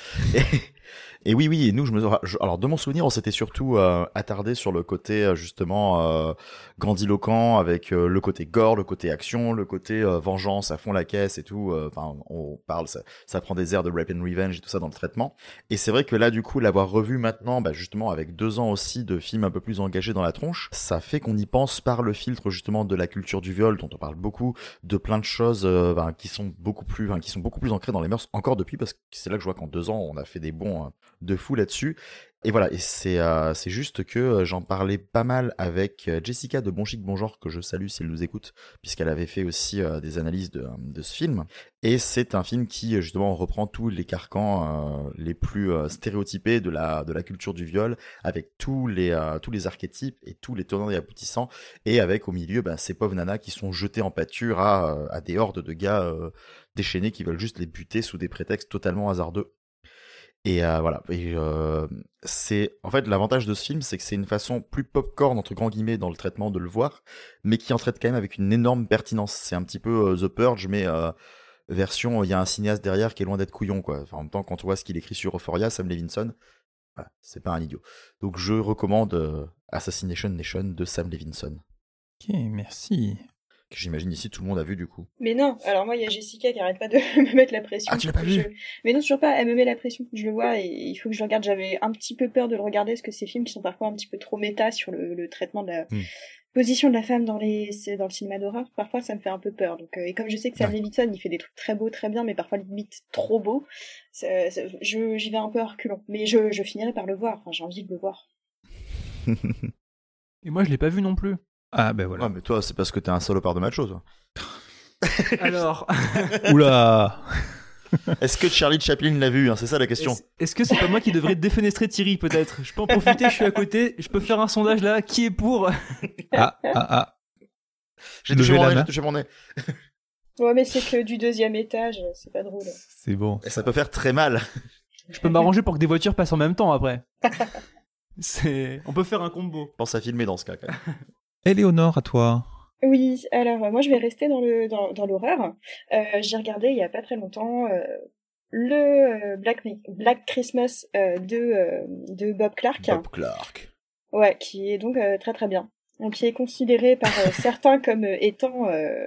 Et oui, et nous, alors de mon souvenir, on s'était surtout attardé sur le côté justement grandiloquent, avec le côté gore, le côté action, le côté vengeance à fond la caisse et tout. Enfin, on parle, ça prend des airs de Rape and Revenge et tout ça dans le traitement. Et c'est vrai que là, du coup, l'avoir revu maintenant, justement avec 2 ans aussi de films un peu plus engagés dans la tronche, ça fait qu'on y pense par le filtre justement de la culture du viol, dont on parle beaucoup, de plein de choses qui sont beaucoup plus ancrées dans les mœurs encore depuis, parce que c'est là que je vois qu'en 2 ans, on a fait des bons de fou là-dessus. Et voilà, et c'est juste que j'en parlais pas mal avec Jessica de Bon Chic Bon Genre, que je salue si elle nous écoute, puisqu'elle avait fait aussi des analyses de ce film. Et c'est un film qui justement reprend tous les carcans les plus stéréotypés de la culture du viol, avec tous les archétypes et tous les tenants et aboutissants, et avec au milieu ces pauvres nanas qui sont jetées en pâture à des hordes de gars déchaînés qui veulent juste les buter sous des prétextes totalement hasardeux. Et voilà. Et c'est en fait l'avantage de ce film, c'est que c'est une façon plus popcorn entre grands guillemets dans le traitement de le voir, mais qui en traite quand même avec une énorme pertinence. C'est un petit peu The Purge, mais version il y a un cinéaste derrière qui est loin d'être couillon, quoi. Enfin, en même temps, quand on voit ce qu'il écrit sur Euphoria, Sam Levinson, c'est pas un idiot. Donc je recommande Assassination Nation de Sam Levinson. Ok, merci. Que j'imagine ici tout le monde a vu du coup. Mais non, alors moi il y a Jessica qui arrête pas de me mettre la pression. Ah, tu l'as pas vu? Mais non, toujours pas, elle me met la pression, je le vois et il faut que je le regarde. J'avais un petit peu peur de le regarder parce que ces films qui sont parfois un petit peu trop méta sur le traitement de la position de la femme dans le cinéma d'horreur, parfois ça me fait un peu peur. Donc, et comme je sais que Sam Levinson il fait des trucs très beaux, très bien, mais parfois limite trop beaux, j'y vais un peu à reculons. Mais je finirai par le voir, enfin, j'ai envie de le voir. Et moi je l'ai pas vu non plus. Ah ben voilà. Ouais, mais toi, c'est parce que t'es un salopard de macho, toi. Alors. Oula. Est-ce que Charlie Chaplin l'a vu, hein, c'est ça la question. Est-ce que c'est pas moi qui devrais défenestrer Thierry, peut-être? Je peux en profiter, je suis à côté, je peux faire un sondage là, qui est pour? J'ai touché mon nez. Ouais, mais c'est que du 2e étage, c'est pas drôle. C'est bon. Et ça peut faire très mal. Je peux m'arranger pour que des voitures passent en même temps après. On peut faire un combo. Pense à filmer dans ce cas, quand même. Éléonore, à toi. Oui, alors moi je vais rester dans l'horreur. J'ai regardé il y a pas très longtemps le Black Christmas de Bob Clark. Bob Clark. Ouais, qui est donc très très bien. Donc qui est considéré par certains comme étant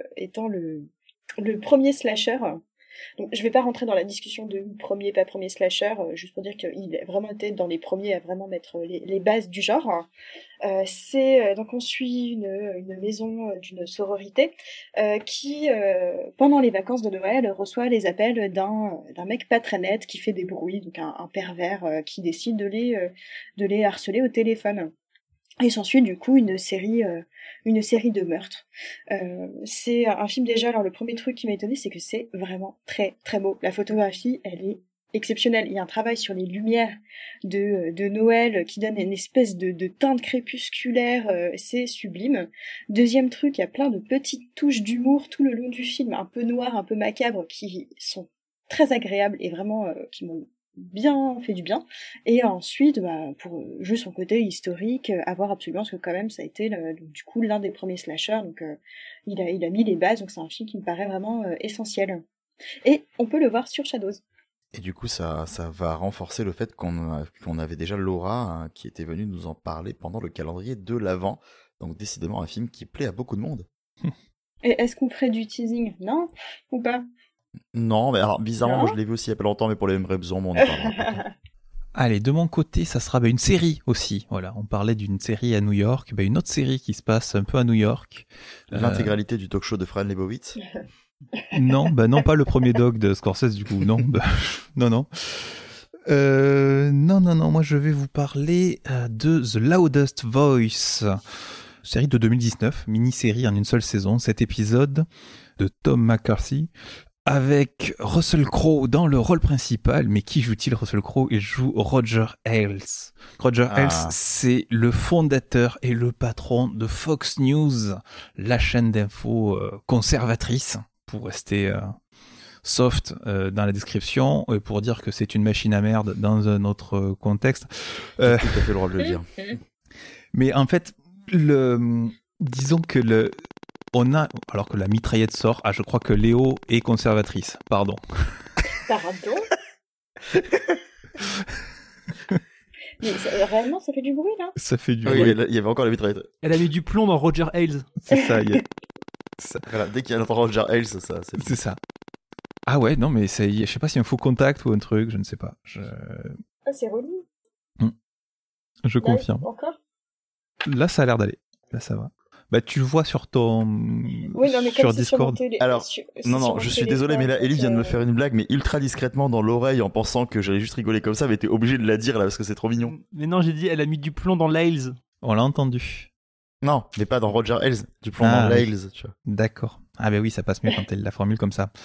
le premier slasher. Donc, je vais pas rentrer dans la discussion de premier, pas premier slasher, juste pour dire qu'il a vraiment été dans les premiers à vraiment mettre les bases du genre. Donc on suit une maison d'une sororité qui, pendant les vacances de Noël, reçoit les appels d'un mec pas très net qui fait des bruits, donc un pervers qui décide de les harceler au téléphone. Et s'ensuit du coup une série de meurtres. C'est un film déjà, alors le premier truc qui m'a étonné, c'est que c'est vraiment très très beau. La photographie, elle est exceptionnelle. Il y a un travail sur les lumières de Noël qui donne une espèce de teinte crépusculaire, c'est sublime. Deuxième truc, il y a plein de petites touches d'humour tout le long du film, un peu noir, un peu macabre, qui sont très agréables et vraiment qui m'ont bien fait du bien. Et ensuite pour juste son côté historique, à voir absolument, parce que quand même ça a été du coup l'un des premiers slashers, donc il a mis les bases, donc c'est un film qui me paraît vraiment essentiel. Et on peut le voir sur Shadows. Et du coup, ça va renforcer le fait qu'on avait déjà Laura hein, qui était venue nous en parler pendant le calendrier de l'Avent. Donc décidément un film qui plaît à beaucoup de monde. Et est-ce qu'on ferait du teasing? Non? Ou pas? Non, mais alors bizarrement, moi je l'ai vu aussi il y a pas longtemps, mais pour les mêmes raisons, on en parlera. Allez, de mon côté, ça sera une série aussi. Voilà, on parlait d'une série à New York, une autre série qui se passe un peu à New York. L'intégralité du talk-show de Fran Lebowitz. Non, non, pas le premier doc de Scorsese du coup. Non, non. Non. Moi, je vais vous parler de The Loudest Voice, série de 2019, mini-série en une seule saison, 7 épisodes de Tom McCarthy. Avec Russell Crowe dans le rôle principal, mais qui joue-t-il Russell Crowe? Il joue Roger Ailes. Roger Ailes, c'est le fondateur et le patron de Fox News, la chaîne d'infos conservatrice, pour rester soft dans la description, et pour dire que c'est une machine à merde dans un autre contexte. Tout à fait le droit de le dire. Mais en fait, disons que alors que la mitraillette sort, je crois que Léo est conservatrice. Pardon. Pardon. Mais réellement, ça fait du bruit, là. Ça fait du bruit. Oui, il y avait encore la mitraillette. Elle a mis du plomb dans Roger Ailes. C'est ça. Voilà, dès qu'il y a un Roger Ailes, ça. C'est ça. Ah ouais, non, mais je sais pas s'il y a un faux contact ou un truc, je ne sais pas. Ah, c'est relou. Je confirme. Encore ? Là, ça a l'air d'aller. Là, ça va. Tu le vois sur ton sur Discord. Alors, non, je suis désolé, mais là, Ellie vient de me faire une blague, mais ultra discrètement dans l'oreille en pensant que j'allais juste rigoler comme ça, mais t'es obligé de la dire là parce que c'est trop mignon. Mais non, j'ai dit, elle a mis du plomb dans l'Ailes. On l'a entendu. Non, mais pas dans Roger Ailes, du plomb dans l'Ailes, tu vois. D'accord. Ah oui, ça passe mieux quand elle la formule comme ça.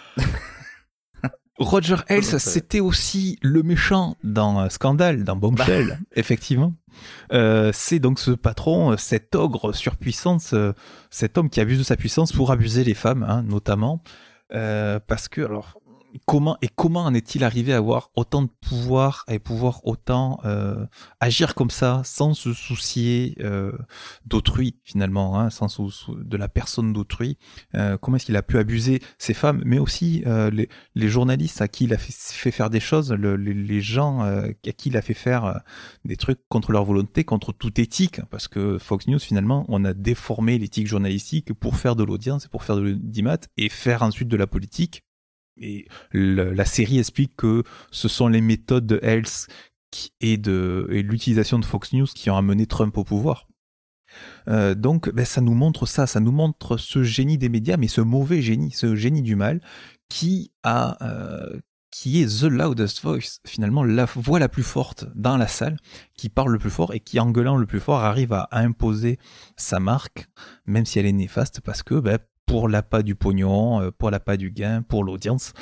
Roger Ailes, c'était aussi le méchant dans Scandale, dans Bombshell, effectivement. C'est donc ce patron, cet ogre surpuissant, cet homme qui abuse de sa puissance pour abuser les femmes, hein, notamment. Parce que, alors, comment en est-il arrivé à avoir autant de pouvoir et pouvoir autant agir comme ça sans se soucier d'autrui finalement, hein, sans de la personne d'autrui. Comment est-ce qu'il a pu abuser ces femmes, mais aussi les journalistes à qui il a fait faire des choses, les gens à qui il a fait faire des trucs contre leur volonté, contre toute éthique, parce que Fox News finalement on a déformé l'éthique journalistique pour faire de l'audience et pour faire de l'audimat et faire ensuite de la politique. Et la série explique que ce sont les méthodes de Ailes et l'utilisation de Fox News qui ont amené Trump au pouvoir. Donc ça nous montre ça nous montre ce génie des médias, mais ce mauvais génie, ce génie du mal qui est The Loudest Voice, finalement la voix la plus forte dans la salle, qui parle le plus fort et qui, en gueulant le plus fort, arrive à imposer sa marque, même si elle est néfaste, parce que pour l'appât du pognon, pour l'appât du gain, pour l'audience,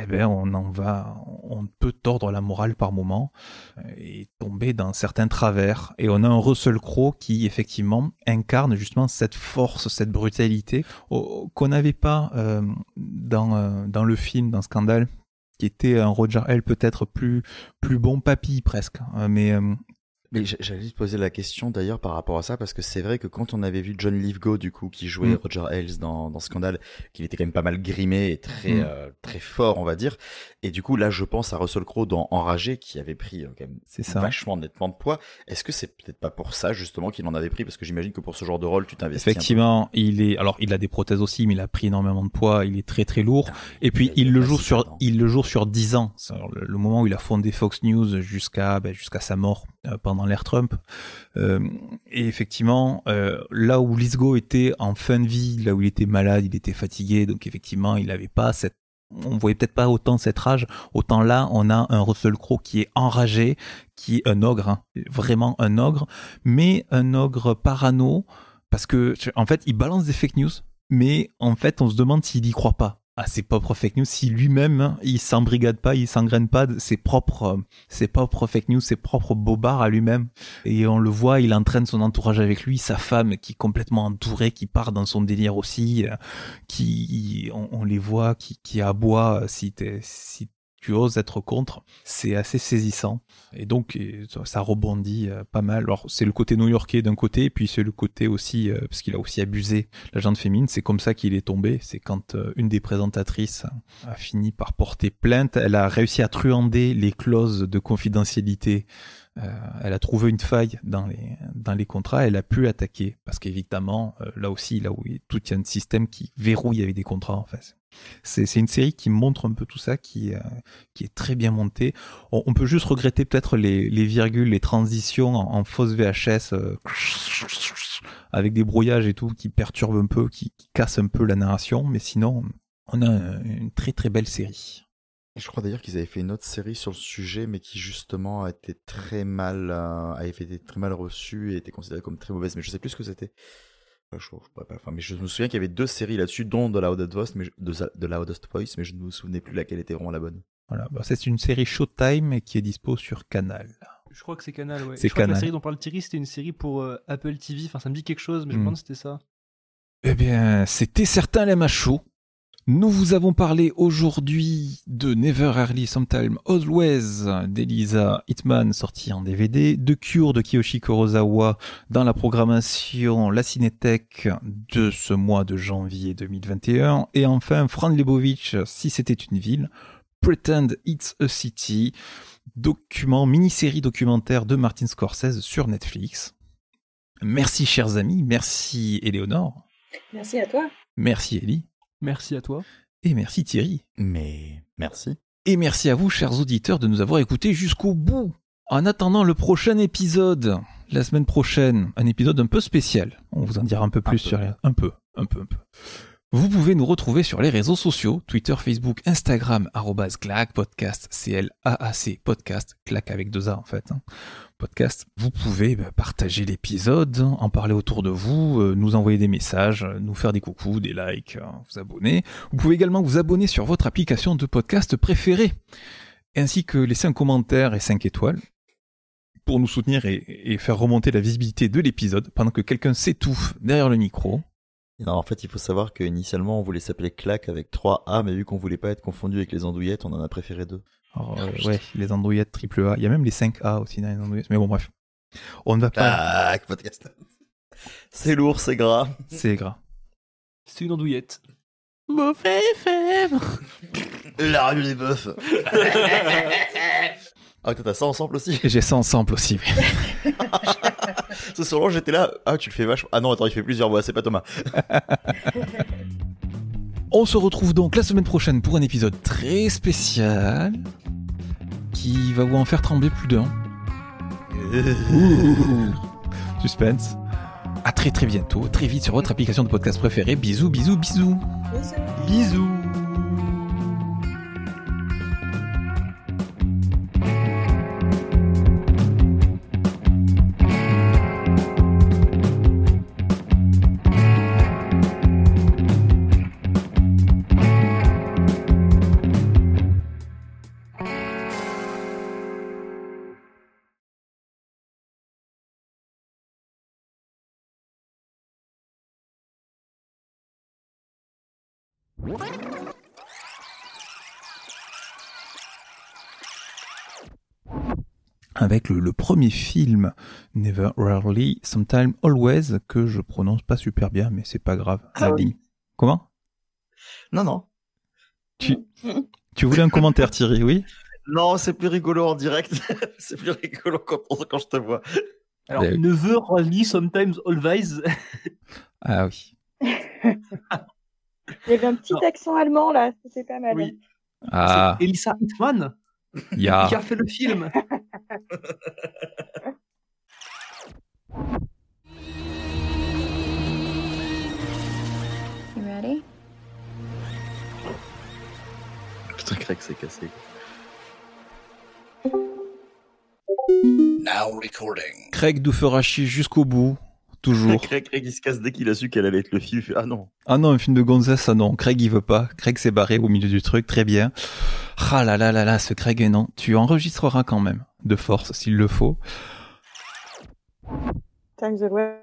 on peut tordre la morale par moment et tomber dans certains travers. Et on a un Russell Crowe qui, effectivement, incarne justement cette force, cette brutalité qu'on n'avait pas dans le film, dans Scandale, qui était un Roger Ailes peut-être plus bon papy presque, Mais j'allais te poser la question d'ailleurs par rapport à ça, parce que c'est vrai que quand on avait vu John Lithgow du coup qui jouait Roger Ailes dans Scandale, qu'il était quand même pas mal grimé et très fort on va dire, et du coup là je pense à Russell Crowe dans Enragé qui avait pris quand même vachement nettement de poids. Est-ce que c'est peut-être pas pour ça justement qu'il en avait pris, parce que j'imagine que pour ce genre de rôle tu t'investis effectivement, il a des prothèses aussi, mais il a pris énormément de poids, il est très très lourd, et puis il le joue sur 10 ans, le moment où il a fondé Fox News jusqu'à sa mort pendant l'ère Trump, et effectivement là où Lithgow était en fin de vie, là où il était malade, il était fatigué, donc effectivement il avait pas on voyait peut-être pas autant cette rage, autant là on a un Russell Crowe qui est enragé, qui est un ogre, hein, vraiment un ogre, mais un ogre parano, parce que en fait il balance des fake news, mais en fait on se demande s'il y croit pas à ses propres fake news, si lui-même il s'embrigade pas, il s'engraine pas de ses propres fake news, ses propres bobards à lui-même. Et on le voit, il entraîne son entourage avec lui, sa femme qui est complètement entourée, qui part dans son délire aussi, on les voit qui aboie si tu oses être contre, c'est assez saisissant. Et donc, ça rebondit pas mal. Alors, c'est le côté new-yorkais d'un côté, et puis c'est le côté aussi, parce qu'il a aussi abusé la gente féminine, c'est comme ça qu'il est tombé. C'est quand une des présentatrices a fini par porter plainte, elle a réussi à truander les clauses de confidentialité. Elle a trouvé une faille dans les contrats, elle a pu attaquer, parce qu'évidemment, là aussi, là où il y a un système qui verrouille avec des contrats, en fait. C'est une série qui montre un peu tout ça, qui est très bien montée. On peut juste regretter peut-être les virgules, les transitions en fausse VHS, avec des brouillages et tout, qui perturbent un peu, qui cassent un peu la narration, mais sinon, on a une très très belle série. Je crois d'ailleurs qu'ils avaient fait une autre série sur le sujet, mais qui justement a été très mal reçue et était considérée comme très mauvaise, mais je sais plus ce que c'était. Mais je me souviens qu'il y avait 2 séries là-dessus, dont The Loudest Voice, mais je ne me souvenais plus laquelle était vraiment la bonne. Voilà, c'est une série Showtime qui est dispo sur Canal. Je crois que c'est Canal, ouais. C'est je crois Canal. Que la série dont parle Thierry, c'était une série pour Apple TV. Enfin, ça me dit quelque chose, mais je pense que c'était ça. Eh bien, c'était certain les machos. Nous vous avons parlé aujourd'hui de Never Early Sometime Always d'Elisa Hitman sorti en DVD, de Cure de Kiyoshi Kurosawa dans la programmation La Cinétech de ce mois de janvier 2021 et enfin Fran Lebowitz Si c'était une ville, Pretend It's a City, mini-série documentaire de Martin Scorsese sur Netflix. Merci chers amis, merci Éléonore. Merci à toi. Merci Ellie. Merci à toi. Et merci Thierry. Mais merci. Et merci à vous, chers auditeurs, de nous avoir écoutés jusqu'au bout. En attendant le prochain épisode, la semaine prochaine, un épisode un peu spécial. On vous en dira un peu plus sur les... Un peu. Vous pouvez nous retrouver sur les réseaux sociaux, Twitter, Facebook, Instagram, @clac_podcast, CLAAC, podcast, clac avec 2 A en fait. Podcast, vous pouvez partager l'épisode, en parler autour de vous, nous envoyer des messages, nous faire des coucous, des likes, vous abonner. Vous pouvez également vous abonner sur votre application de podcast préférée, ainsi que laisser un commentaire et 5 étoiles pour nous soutenir et faire remonter la visibilité de l'épisode pendant que quelqu'un s'étouffe derrière le micro. Non, en fait, il faut savoir qu'initialement, on voulait s'appeler Clac avec 3 A, mais vu qu'on voulait pas être confondu avec les andouillettes, on en a préféré 2. Alors, ouais, les andouillettes triple A. Il y a même les 5A aussi dans les andouillettes. Mais bon, bref. On ne va pas... Clac, podcast. C'est lourd, c'est gras. C'est gras. C'est une andouillette. Mauvais FM. La rue des bœufs. Ah, toi, t'as ça en sample aussi? J'ai ça en sample aussi, oui. Ce soir, j'étais là. Ah, tu le fais vachement. Ah non, attends, il fait plusieurs voix, c'est pas Thomas. On se retrouve donc la semaine prochaine pour un épisode très spécial qui va vous en faire trembler plus d'un. Suspense. À très très bientôt, très vite sur votre application de podcast préférée. Bisous, bisous, bisous. Bisous. Avec le premier film, Never Rarely, Sometime Always, que je prononce pas super bien, mais c'est pas grave. Ah oui. Comment? Non. Tu voulais un commentaire, Thierry, oui? Non, c'est plus rigolo en direct. C'est plus rigolo quand je te vois. Alors, Never Rarely, Sometimes Always. Ah oui. Il y avait un petit accent allemand là, c'était pas mal. Oui. Ah. C'est Elisa Hitman qui a fait le film. You ready? Putain, Craig s'est cassé. Now recording. Craig nous fera chier jusqu'au bout. Toujours. Craig il se casse dès qu'il a su qu'elle allait être le film. Ah non. Ah non, un film de gonzesse, ah non. Craig il veut pas. Craig s'est barré au milieu du truc, très bien. Ah là là là là, ce Craig, non. Tu enregistreras quand même, de force, s'il le faut. Times Away.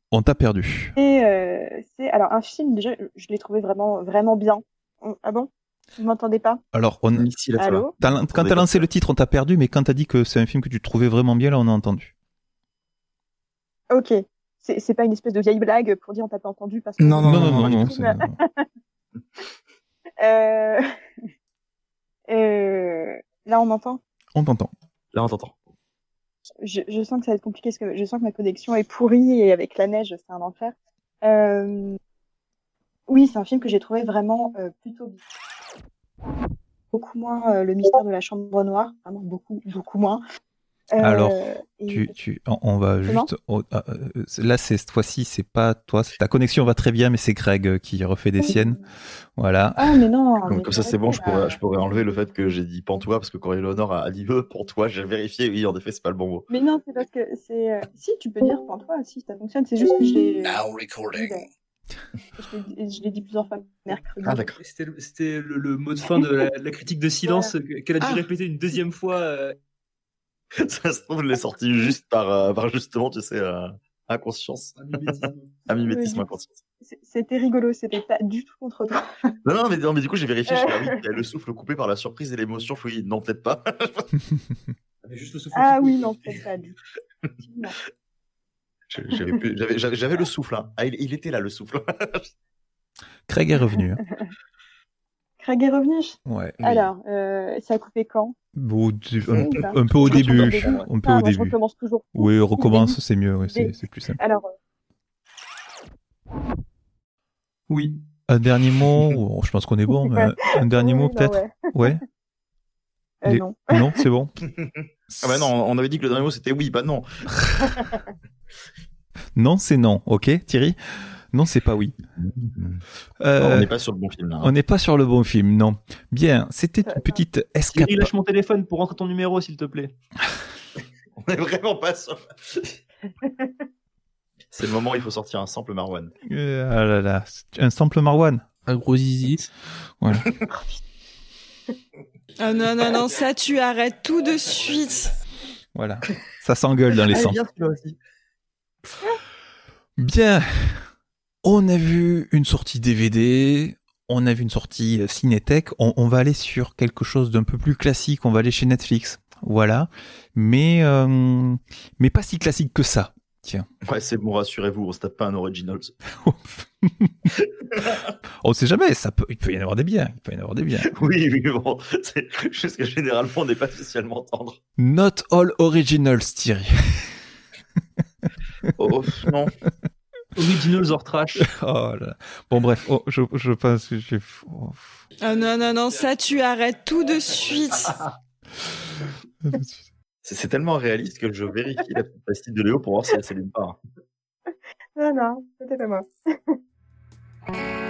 On t'a perdu. Et c'est alors un film, déjà, je l'ai trouvé vraiment, vraiment bien. Ah bon? Vous m'entendez pas? Alors, Ici, là, Allô? quand t'as lancé le titre, on t'a perdu, mais quand t'as dit que c'est un film que tu trouvais vraiment bien, là, on a entendu. Ok. C'est pas une espèce de vieille blague pour dire on t'a pas entendu parce que... Non. Là, on m'entend? On t'entend. Là, on t'entend. Je sens que ça va être compliqué parce que je sens que ma connexion est pourrie et avec la neige, c'est un enfer. Oui, c'est un film que j'ai trouvé vraiment plutôt bien. Beaucoup moins Le mystère de la chambre noire, vraiment beaucoup moins. Alors, et- on va Comment juste. Là, cette fois-ci, c'est pas toi. Ta connexion va très bien, mais c'est Greg qui refait des siennes. Voilà. Ah, mais non. mais Comme ça, c'est bon, je pourrais enlever le fait que j'ai dit pantois, parce que quand Eleonore a dit pour toi, j'ai vérifié, oui, en effet, c'est pas le bon mot. Mais non, c'est parce que c'est. Si, tu peux dire pantois, si, ça fonctionne. C'est juste que je l'ai. Now recording. Je l'ai dit plusieurs fois mercredi. Ah, d'accord. C'était le mot de fin de la critique de silence qu'elle a dû répéter une deuxième fois. Ça se trouve, je l'ai sorti juste par justement, tu sais, inconscience. Un mimétisme inconscient. C'était rigolo, c'était pas du tout contre toi. Non, mais du coup, j'ai vérifié, je me suis dit, oui, il y a le souffle coupé par la surprise et l'émotion. Je me suis dit, non, peut-être pas. Juste le souffle Ah coupé. oui, non, peut-être pas du tout. Non. J'avais le souffle, hein. Ah, il était là, le souffle. Craig est revenu. Hein. Craig est revenu. Ouais. Alors, ça a coupé quand? Bon, Oui, un peu au début. Un peu au Moi, je début. recommence toujours. Oui, recommence, c'est mieux. Ouais, c'est plus simple. Alors, Oui. Un dernier mot. Oh, je pense qu'on est bon. Mais un dernier mot, non, peut-être. Ouais. non. Non, c'est bon. Ah bah non, on avait dit que le dernier mot c'était oui, bah non. Non, c'est non. Ok, Thierry. Non, c'est pas oui. On n'est pas sur le bon film là. On n'est pas sur le bon film, non. Bien, c'était une petite escapade. Thierry, lâche mon téléphone pour rentrer ton numéro, s'il te plaît. On n'est vraiment pas sur. C'est le moment où il faut sortir un sample Marwan. Ah là là, un sample Marwan. Un gros zizi. Voilà. Ah non, ça tu arrêtes tout de suite. Voilà, ça s'engueule dans les sens. Bien, on a vu une sortie DVD, on a vu une sortie Cinétech, on va aller sur quelque chose d'un peu plus classique, on va aller chez Netflix, voilà, mais pas si classique que ça. Tiens. Ouais, c'est bon, rassurez-vous, on se tape pas un Originals. On sait jamais, il peut y en avoir des biens. Oui, bon, c'est juste que généralement on n'est pas spécialement tendre. Not all originals, Thierry. Oh, non. Originals or trash. Oh là là. Bon bref, je pense que j'ai... Oh. Ah non, ça tu arrêtes tout de suite. C'est tellement réaliste que je vérifie la pastille de Léo pour voir si elle s'allume pas. Non, c'était pas moi.